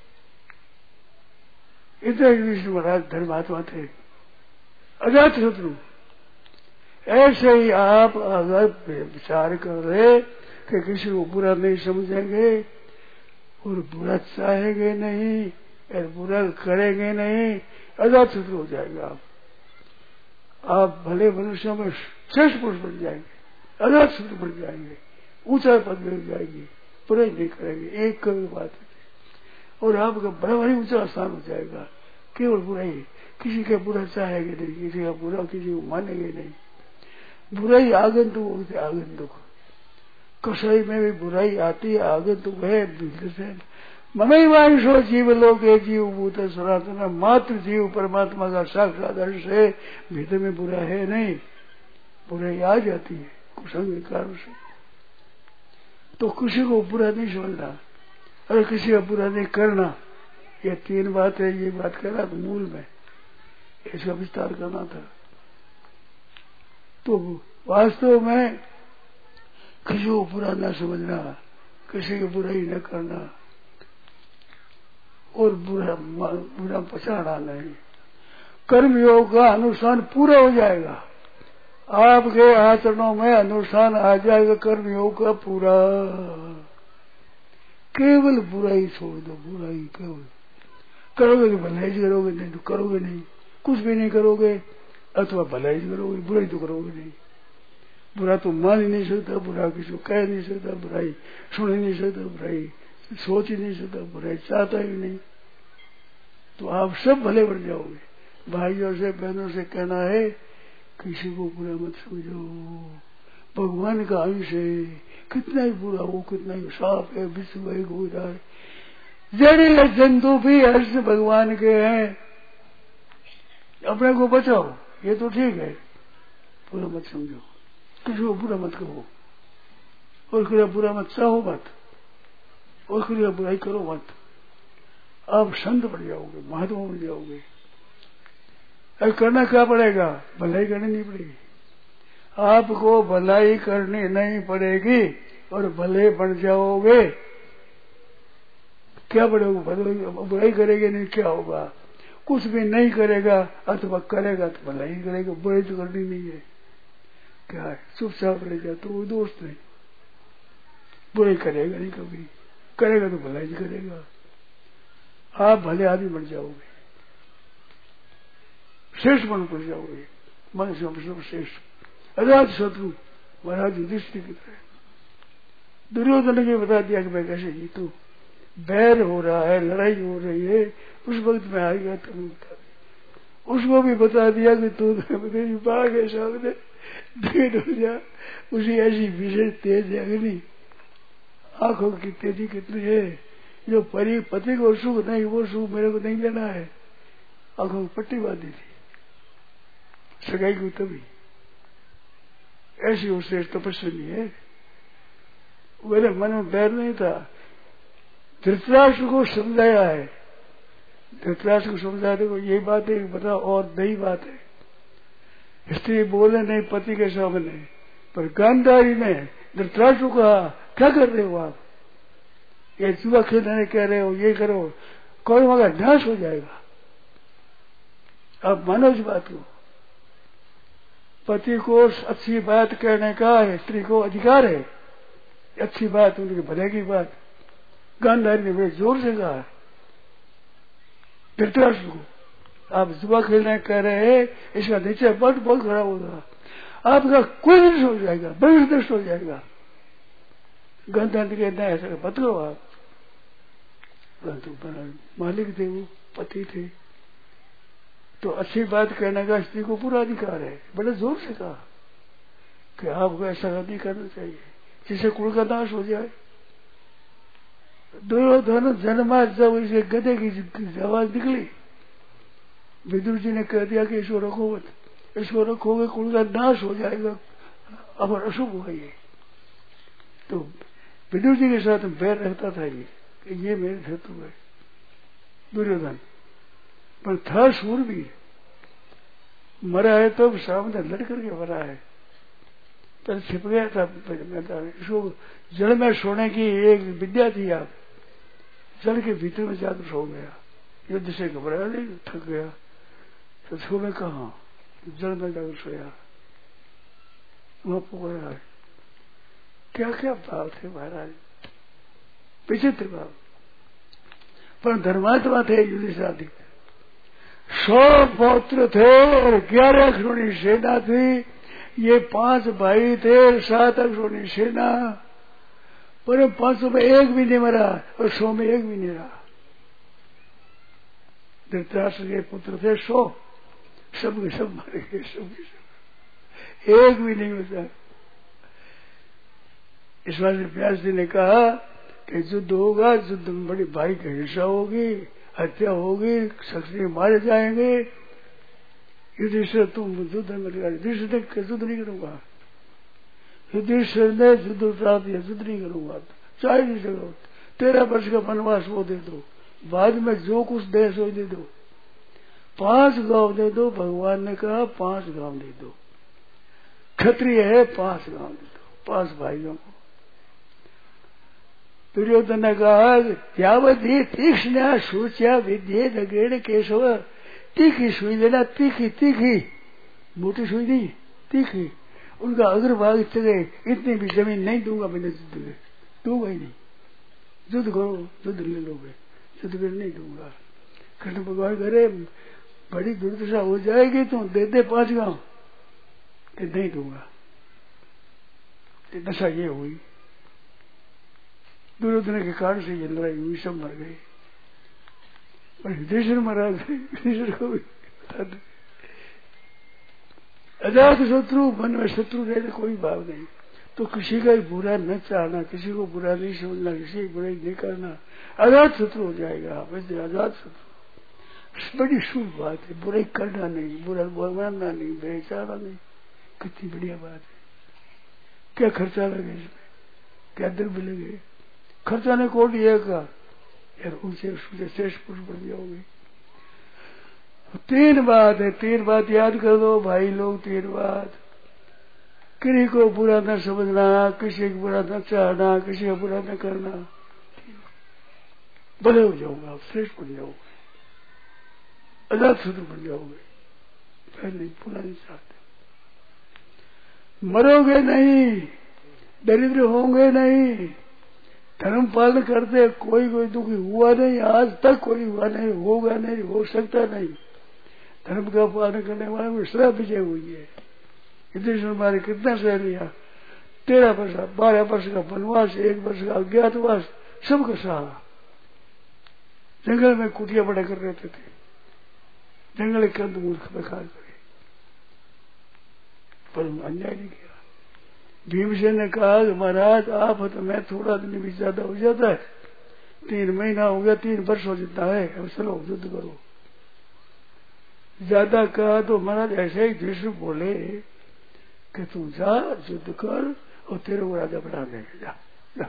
इतने युधिष्ठिर महाराज धर्मात्मा थे, अजात शत्रु। ऐसे ही आप अगर विचार कर रहे कि किसी को बुरा नहीं समझेंगे और बुरा चाहेंगे नहीं और बुरा करेंगे नहीं, अजात शत्रु हो जाएगा। आप भले मनुष्यों में श्रेष्ठ पुरुष बन जाएंगे, अजात शत्रु बन जाएंगे, ऊंचा पद मिल जाएगी, बुराई नहीं करेंगे, एक कभी बात है। और आपका बड़ा भारी ऊंचा स्थान हो जाएगा। केवल बुराई, किसी का बुरा चाहेंगे नहीं, किसी का बुरा किसी को मानेंगे नहीं। बुराई आगंतुक होते, आगंतुक कसाई में भी बुराई आती है, आगंतुक है। ममैवांशो जीव लोके जीव भूत सनातन, मात्र जीव परमात्मा का साक्षात अंश है, भीतर में बुरा है नहीं, बुराई आ जाती है कुसंग के कारण से। तो किसी को बुरा नहीं समझना और किसी का बुरा नहीं करना, ये तीन बात है। ये बात कह रहा था मूल में, इसका विस्तार करना था। तो वास्तव में किसी को बुरा न समझना, किसी की बुराई न करना और बुरा पछाड़ा नहीं। कर्म योग का अनुष्ठान पूरा हो जाएगा, आपके आचरणों में अनुष्ठान आ जाएगा कर्म योग का पूरा। केवल बुराई छोड़ दो, बुराई केवल करोगे तो भलाई करोगे, नहीं तो करोगे नहीं, कुछ भी नहीं करोगे, अथवा भलाई करोगे, बुराई तो करोगे नहीं। बुरा तो मान ही नहीं सकता, बुरा किसी को कह नहीं सकता, बुराई सुन ही नहीं सकता, बुराई सोच ही नहीं सकता, बुराई चाहता ही नहीं। तो आप सब भले बन जाओगे। भाइयों से बहनों से कहना है, किसी को बुरा मत समझो, भगवान का अंश है, कितना ही बुरा हो, कितना ही साफ है, विश्व है, गोरा है, जड़ जंतु भी अंश भगवान के हैं। अपने को बचाओ, ये तो ठीक है, बुरा मत समझो, किसी को बुरा मत कहो, और किसी बुरा मत चाहो मत, और किसी बुराई करो मत। आप संत बन जाओगे, महात्मा बन जाओगे। अब करना क्या पड़ेगा? भलाई करनी नहीं पड़ेगी, आपको भलाई करनी नहीं पड़ेगी और भले बन जाओगे। क्या पड़ेगा? बुराई करेंगे नहीं, क्या होगा? कुछ भी नहीं करेगा, अथवा करेगा तो भलाई करेगा, बुराई तो करनी नहीं है। क्या है? चुपचाप रह जाए तो वो दोस्त नहीं, बुराई करेगा नहीं, कभी करेगा तो भलाई करेगा। आप भले आदमी बन जाओगे, श्रेष्ठ बन पड़ जाओगे, मनुष्य में श्रेष्ठ। अजात शत्रु महाराज युधिष्ठिर की तरह। दुर्योधन ने बता दिया कि मैं कैसे जीतू, बैर हो रहा है, लड़ाई हो रही है, उस वक्त में आ गया, तुम उसको भी बता दिया कि तू तेरी बाघ है सामने, दीन हो जा, उसी ऐसी विशेष तेज है अग्नि, आंखों की तेजी कितनी है। जो परी पति को सुख नहीं, वो सुख मेरे को नहीं लेना है, आंखों की पट्टी बांधी थी सगाई को, तभी ऐसी उससे तपस्वी है। मेरे मन में बैर नहीं था। धृतराष्ट्र को समझाया है, धृतराष्ट्र को समझा देखो यही बात है, बताओ और नई बात है। स्त्री बोले नहीं पति के सामने, पर गांधारी ने धृतराष्ट्र को कहा क्या कर रहे हो आप, ये जुआ खेलने कह रहे हो, ये करो, कौरवों का नाश हो जाएगा। आप मानो इस बात को। पति को अच्छी बात कहने का स्त्री को अधिकार है, अच्छी बात उनके भले की बात। गांधारी ने बड़े जोर से कहा धृतराष्ट्र को, आप जुआ खेलने कह रहे हैं, इसका नीचे बहुत खराब होगा, आपका कोई नष्ट हो जाएगा, भविष्य नष्ट हो जाएगा। गांधारी कहते हैं ऐसा मत करो आप। मालिक थे वो, पति थे, तो अच्छी बात कहने का स्त्री को पूरा अधिकार है। बड़े जोर से कहा कि आपको ऐसा नहीं करना चाहिए जिससे कुल का नाश हो जाए। दोनों जन्मा जब इसे गधे की आवाज निकली, विदुर जी ने कह दिया कि इसको रखो मत, इसको रखोगे कुल का नाश हो जाएगा, अब अशुभ होगा ये। तो विदुर जी के साथ बैर रहता था ये मेरे शत्रु है दुर्योधन, पर था शूरवीर, मरा है तो सामने लड़ करके मरा है। पर छिप गया था, इसको जल में सोने की एक विद्या थी, आप जल के भीतर में जाकर सो गया, युद्ध से घबराया नहीं, थक गया तो सो में कहा जल में जाकर सोया, वहां पुकारा है। क्या क्या भाव थे महाराज, विचित्र भाव। पर धर्मात्मा थे युधिष्ठिर, 100 पौत्र थे और 11 अक्षौणी सेना थी। ये 5 भाई थे, 7 अक्षौणी सेना, पर 500 में एक भी नहीं मरा और 100 में एक भी नहीं रहा। धृतराष्ट्र के पुत्र थे 100, सब के सब मारे गए, सब के सब, एक भी नहीं बचा। इस बार व्यास जी ने कहा कि युद्ध होगा, युद्ध में बड़ी भारी हिंसा होगी, हत्या होगी, क्षत्रिय मारे जाएंगे। युधिष्ठिर तुम युद्ध में युद्ध नहीं करूंगा, युधिष्ठिर ने युद्ध प्राप्त युद्ध नहीं करूंगा, चाहे नहीं करो, 13 वर्ष का वनवास वो दे दो, बाद में जो कुछ दे सो दे दो, 5 गांव दे दो। भगवान ने कहा 5 गांव दे दो, क्षत्रिय है 5 गांव दे दो, 5 भाइयों को। दुर्योधन ने कहा यावती तीक्ष्ण सूच्या विद्ये नगेण केशव, तीखी सुई लेना, तीखी तीखी, मोटी सुई नहीं, तीखी। उनका अग्रभाग चले, इतनी भी जमीन नहीं दूंगा मैंने, युद्ध में दूंगा ही नहीं, युद्ध करो, युद्ध ले लोगे, युद्ध कर नहीं दूंगा। कृष्ण भगवान करे बड़ी दुर्दशा हो जाएगी तो दे 5 गांव, नहीं दूंगा। दशा ये हुई, दुर्योधन के कारण से ये लड़ाई हुई, सब मर गए, और युधिष्ठिर मरा गए। युधिष्ठिर को भी बता दे, अजात शत्रु, मन में शत्रु रहने कोई भाव नहीं, तो किसी का बुरा न चाहना, किसी को बुरा नहीं समझना, किसी की बुराई नहीं करना, अजात शत्रु हो जाएगा। वैसे अजात शत्रु बड़ी शुभ बात है, बुराई करना नहीं, बुरा मानना नहीं, बेचारा नहीं, कितनी बढ़िया बात है। क्या खर्चा लगे इसमें, क्या द्रव्य लगे, खर्चा ने कोट दिया का यार, उनसे श्रेष्ठ पुरुष बन जाओगे। 3 बात है, 3 बात याद कर दो भाई लोग, 3 बात। किसी को बुरा न समझना, किसी को बुरा न चाहना, किसी को बुरा न करना, बड़े हो जाओगे आप, श्रेष्ठ बन जाओगे, अजात शत्रु बन जाओगे। पहले बुरा नहीं चाहते, मरोगे नहीं, दरिद्र होंगे नहीं, धर्म पालन करते, कोई दुखी हुआ नहीं, आज तक कोई हुआ नहीं, होगा नहीं, हो सकता नहीं। धर्म का पालन करने वाले में श्राप विजय हुई है। युधिष्ठिर हमारे कितना सह लिया, 13 वर्ष, 12 वर्ष का वनवास, 1 वर्ष का अज्ञातवास, सबका सहा। जंगल में कुटिया बड़ा कर रहते थे, जंगल कंद मूर्ख बेकार करे, पर अन्याय नहीं किया। भीमसेन ने कहा कि महाराज आप हो तो मैं थोड़ा दिन भी ज्यादा हो जाता है, 3 महीना हो गया, 3 वर्ष हो जाता है, अब चलो युद्ध करो। ज्यादा कहा तो महाराज ऐसे ही दृश्य बोले कि तू जा युद्ध कर और तेरे को राजा बना देंगे, जा जा।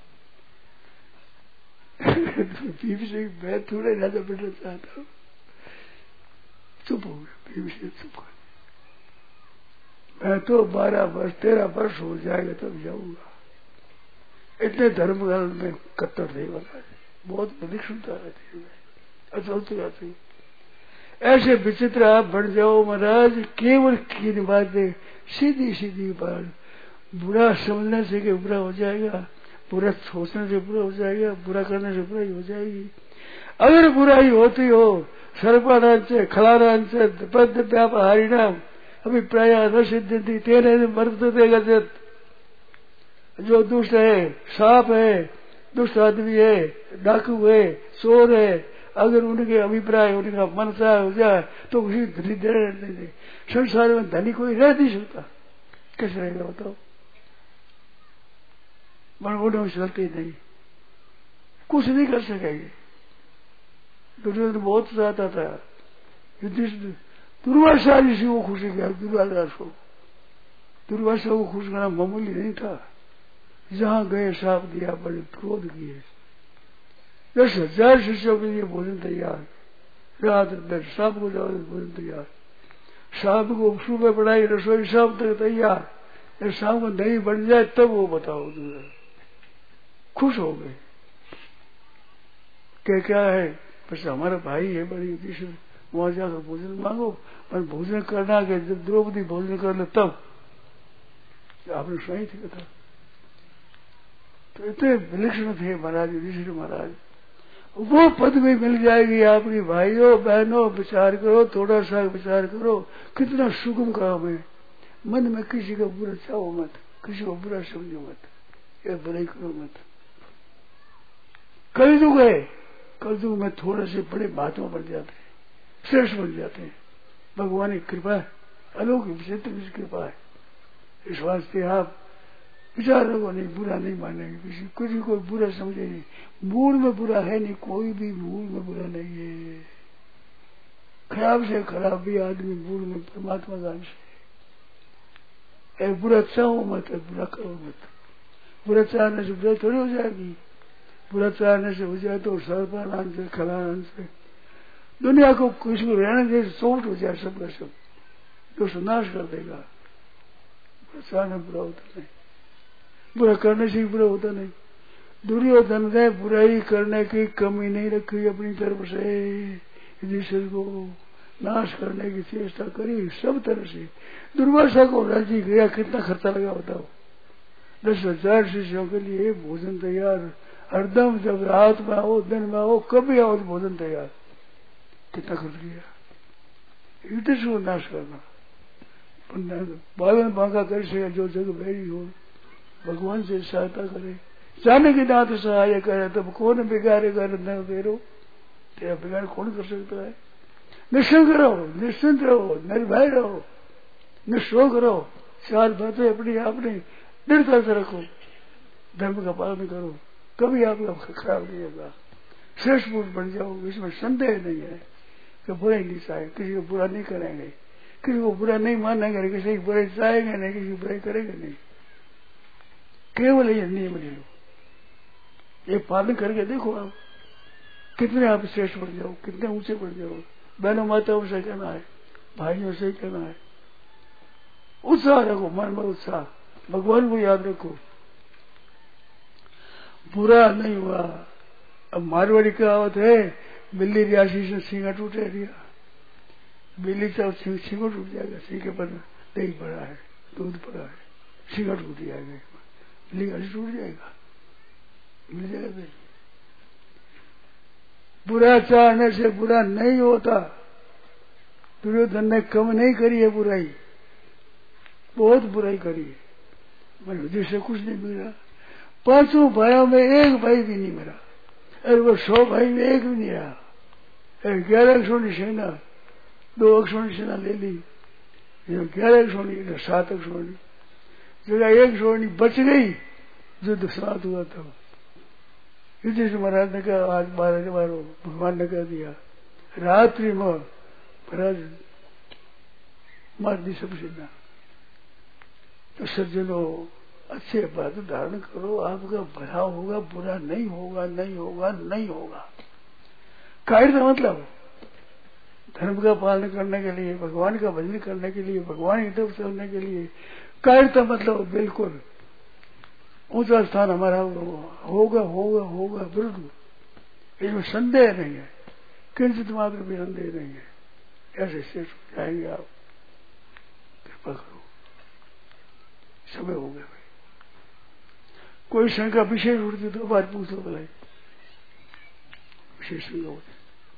भीमसेन मैं थोड़े राजा बनना चाहता हूँ। चुप हो गया भीमसेन, चुप हो। मैं तो 12 वर्ष 13 वर्ष हो जाएगा तब जाऊंगा। इतने धर्म में कट्टर नहीं बना, बहुत विलक्षणता रहती है, अचलती रहती है। ऐसे विचित्र आप बन जाओ महाराज, केवल 3 बातें, सीधी सीधी बात। बुरा समझने से कि बुरा हो जाएगा, बुरा सोचने से बुरा हो जाएगा, बुरा करने से बुराई हो जाएगी। अगर बुराई होती हो सर्पारांच से खलारांच से पद व्यापारी नाम अभिप्राय न सिद्धि तेरे मर्द देगा। जो दुष्ट है, सांप है, दुष्ट आदमी है, डाकू है, चोर है, अगर उनके अभिप्राय उनका मन सा हो जाए तो उसी धनी नहीं दे। संसार में धनी कोई रह नहीं सकता, कैसे रहेगा बताओ। मन उन्हें चलते नहीं, कुछ नहीं कर सकेंगे। दुर्योधन बहुत चाहता था युधिष्ठिर दुर्वासा ऋषि को खुश किया, दुर्वासा को खुश करना मामूली नहीं था। जहां गए साप दिया, बड़े क्रोध किए। 10,000 शिष्यों के लिए भोजन तैयार, रात दिन सांप को जाओ भोजन तैयार, सांप को सुबह बनाई रसोई शाम तक तैयार। जब शाम को नहीं बन जाए तब वो बताओ। खुश हो गए क्या है, बस हमारा भाई है बड़ी युधिष्ठिर, वहां जाकर भोजन मांगो। पर भोजन करना के जब द्रौपदी भोजन कर ले तब आपने सही थी कथा। तो इतने विलक्षण थे महाराज युधिष्ठिर महाराज। वो पद में मिल जाएगी आपकी भाइयों बहनों, विचार करो, थोड़ा सा विचार करो, कितना सुगम काम है। मन में किसी का बुरा चाहो मत, किसी को बुरा समझो मत, या बुराई करो मत। कलयुग है, कलयुग में थोड़े से बड़े महात्मा बन जाते हैं, श्रेष्ठ बन जाते हैं। भगवान की कृपा है, अलौकिक विचित्र की कृपा है। इस वास्ते आप विचार रखो, नहीं बुरा नहीं मानेंगे, किसी को बुरा समझे नहीं। मूल में बुरा है नहीं, कोई भी मूल में बुरा नहीं है। खराब से खराब भी आदमी मूल में परमात्मा का अंश है। बुरा चाहो मत, बुरा करो मत। बुरा चाहने से बुरा थोड़ी हो जाएगी, बुरा चाहने से हो जाए तो सर्पान से खलान से दुनिया को किसी को रहने दे, सोच हो जाए सबका सब, तो सुनाश कर देगा। बुरा चाहने बुरा होता नहीं, बुरा करने से बुरा होता नहीं। दुर्योधन ने बुराई करने की कमी नहीं रखी, अपनी तरफ से युधिष्ठिर को नाश करने की चेष्टा करी सब तरह से। दुर्वासा को राजी गया, कितना खर्चा लगा बताओ। 10,000 शिष्यों के लिए भोजन तैयार, हरदम जब रात में आओ दिन में आओ कभी आओ तो भोजन तैयार। कितना खर्च किया युधिष्ठिर को नाश करना। बालन बांका कर से जो जग बैरी हो, भगवान से सहायता करे, जाने के नाथ सहाय करे, तब कौन बिगाड़ेगा न बेरो। तेरा बिगाड़ कौन कर सकता है। निश्चिंत रहो, निश्चिंत रहो, निर्भय रहो, निशोक रहो। 4 बातें अपनी आपने दृढ़ता से रखो, धर्म का पालन करो, कभी आपका खराब नहीं होगा। श्रेष्ठ पुरुष बन जाओ, इसमें संदेह नहीं है कि बुरा ही नहीं चाहे, किसी को बुरा नहीं करेंगे, किसी को बुरा नहीं मानेंगे, किसी की बुराई चाहेंगे नहीं, किसी की बुराई करेंगे नहीं। केवल ये नियम ले लो, ये पालन करके देखो आप कितने आप श्रेष्ठ बन जाओ, कितने ऊंचे बन जाओ। बहनों माताओं से कहना है, भाइयों से कहना है, उत्साह रखो, मन में उत्साह, भगवान को याद रखो। बुरा नहीं हुआ। अब मारवाड़ी कहावत है, बिल्ली रियासी से सींगा टूटे दिया, बिल्ली का सींगा टूट जाएगा, सींगे पर दही पड़ा है, दूध पड़ा है, सींगा टूट जाएगा, बिल्ली का टूट जाएगा, मिल जाएगा। बुरा चाहने से बुरा नहीं होता। दुर्योधन ने कम नहीं करी है बुराई, बहुत बुराई करी है, मैं युधिष्ठिर से कुछ नहीं मिला। 5 भाइयों में एक भाई भी नहीं मिला, अरे वो 100 भाई में एक भी नहीं रहा। 11 अक्षों की सेना, 2 अक्षों की सेना ले ली, जो 11 छोड़नी 7 छोड़नी, जगह 1 छोड़नी बच गई, युद्ध समाप्त हुआ। तब युधिष्ठिर महाराज ने कहा आज मारो, भगवान ने कह दिया रात्रि में महाराज मार दी सब सेना। तो सज्जनों अच्छे बात धारण करो, आपका भला होगा, बुरा नहीं होगा, नहीं होगा, नहीं होगा। कायरता मतलब धर्म का पालन करने के लिए, भगवान का भजन करने के लिए, भगवान की तरफ चलने के लिए। कायरता मतलब बिल्कुल ऊंचा स्थान हमारा होगा होगा होगा बिल्कुल, इसमें संदेह नहीं है, किंचित मात्र भी संदेह नहीं है। ऐसे शेष जाएंगे आप, कृपा करो। समय हो गया भाई, कोई शंका विशेष उठती तो बात पूछ लो भलाई, विशेष शंका होती।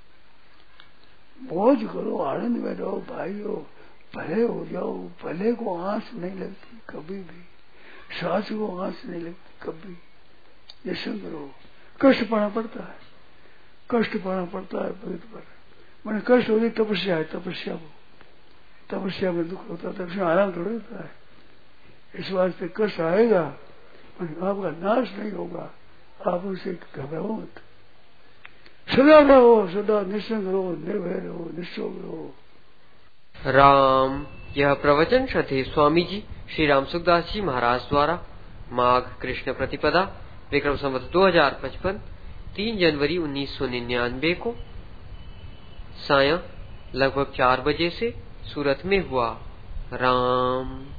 मौज करो, आनंद में रहो भाइयों, भले हो जाओ। भले को आंच नहीं लगती कभी भी, सास को आंच नहीं लगती कभी। निश्चिंत रहो। कष्ट पाना पड़ता है, कष्ट पाना पड़ता है पवित्र पर। मैंने कष्ट होती तपस्या है, तपस्या में दुख होता है, तपस्या आराम थोड़ा होता है। इस वास्ते कष्ट आएगा, आपका नाश नहीं होगा, आप उसे घबराओ मत। सदा रहो, सदा निश्चिंत रहो, निर्भय रहो, निश्चोक रहो। राम। यह प्रवचन श्रद्धेय स्वामी जी श्री राम सुखदास जी महाराज द्वारा माघ कृष्ण प्रतिपदा विक्रम संवत 2055 3 जनवरी 1999 को सायं लगभग 4 बजे से सूरत में हुआ। राम।